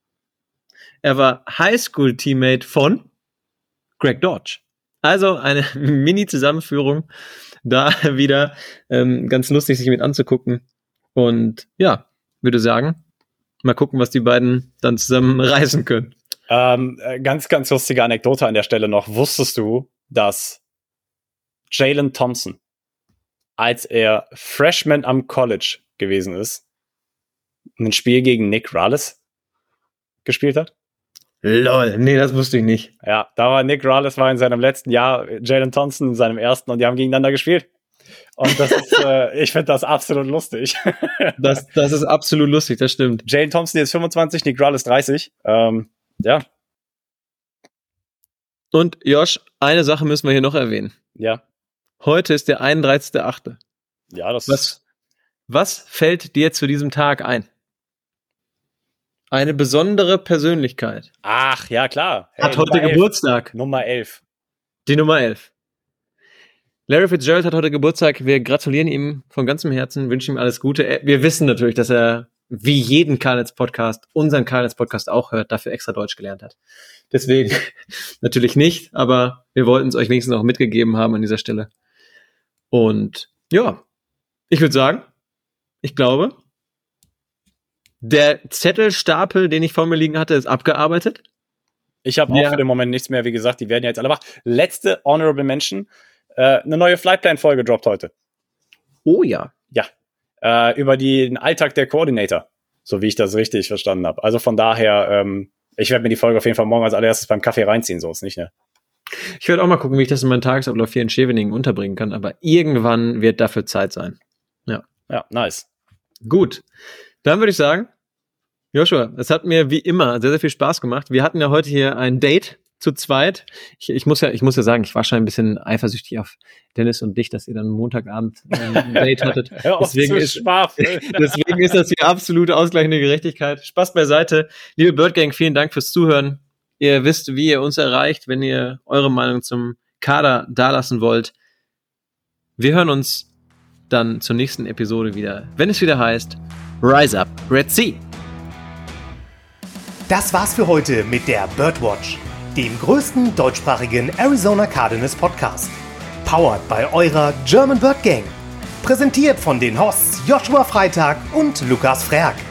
Er war Highschool-Teammate von Greg Dodge. Also eine Mini-Zusammenführung, da wieder ganz lustig sich mit anzugucken. Und ja, würde sagen, mal gucken, was die beiden dann zusammen reißen können. Ganz, ganz lustige Anekdote an der Stelle noch. Wusstest du, dass Jalen Thompson, als er Freshman am College gewesen ist, ein Spiel gegen Nick Rallis gespielt hat? Lol, nee, das wusste ich nicht. Ja, Nick Rallis war in seinem letzten Jahr, Jalen Thompson in seinem ersten und die haben gegeneinander gespielt. Und das ist, ich finde das absolut lustig. Das ist absolut lustig, das stimmt. Jalen Thompson jetzt 25, Nick Rallis 30. Ja. Und Josh, eine Sache müssen wir hier noch erwähnen. Ja. Heute ist der 31.8. Ja, Was fällt dir zu diesem Tag ein? Eine besondere Persönlichkeit. Ach, ja, klar. Hey, hat heute Geburtstag. Nummer 11. Die Nummer 11. Larry Fitzgerald hat heute Geburtstag. Wir gratulieren ihm von ganzem Herzen, wünschen ihm alles Gute. Wir wissen natürlich, dass er wie jeden Karlnetz-Podcast, unseren Karlnetz-Podcast auch hört, dafür extra Deutsch gelernt hat. Deswegen natürlich nicht, aber wir wollten es euch wenigstens auch mitgegeben haben an dieser Stelle. Und ja, ich würde sagen, ich glaube, der Zettelstapel, den ich vor mir liegen hatte, ist abgearbeitet. Ich habe auch für den Moment nichts mehr. Wie gesagt, die werden jetzt alle wach. Letzte Honorable Mention. Eine neue Flightplan-Folge droppt heute. Oh ja. Ja. Über den Alltag der Coordinator. So wie ich das richtig verstanden habe. Also von daher, ich werde mir die Folge auf jeden Fall morgen als allererstes beim Kaffee reinziehen. So ist nicht, ne? Ich werde auch mal gucken, wie ich das in meinen Tagesablauf hier in Scheveningen unterbringen kann. Aber irgendwann wird dafür Zeit sein. Ja. Ja, nice. Gut. Dann würde ich sagen, Joshua, es hat mir wie immer sehr, sehr viel Spaß gemacht. Wir hatten ja heute hier ein Date zu zweit. Ich muss ja sagen, ich war schon ein bisschen eifersüchtig auf Dennis und dich, dass ihr dann Montagabend ein Date hattet. Deswegen ist das hier absolute ausgleichende Gerechtigkeit. Spaß beiseite. Liebe Bird Gang, vielen Dank fürs Zuhören. Ihr wisst, wie ihr uns erreicht, wenn ihr eure Meinung zum Kader dalassen wollt. Wir hören uns dann zur nächsten Episode wieder, wenn es wieder heißt Rise Up, Red Sea. Das war's für heute mit der Birdwatch, dem größten deutschsprachigen Arizona Cardinals Podcast. Powered bei eurer German Bird Gang. Präsentiert von den Hosts Joshua Freitag und Lukas Frerk.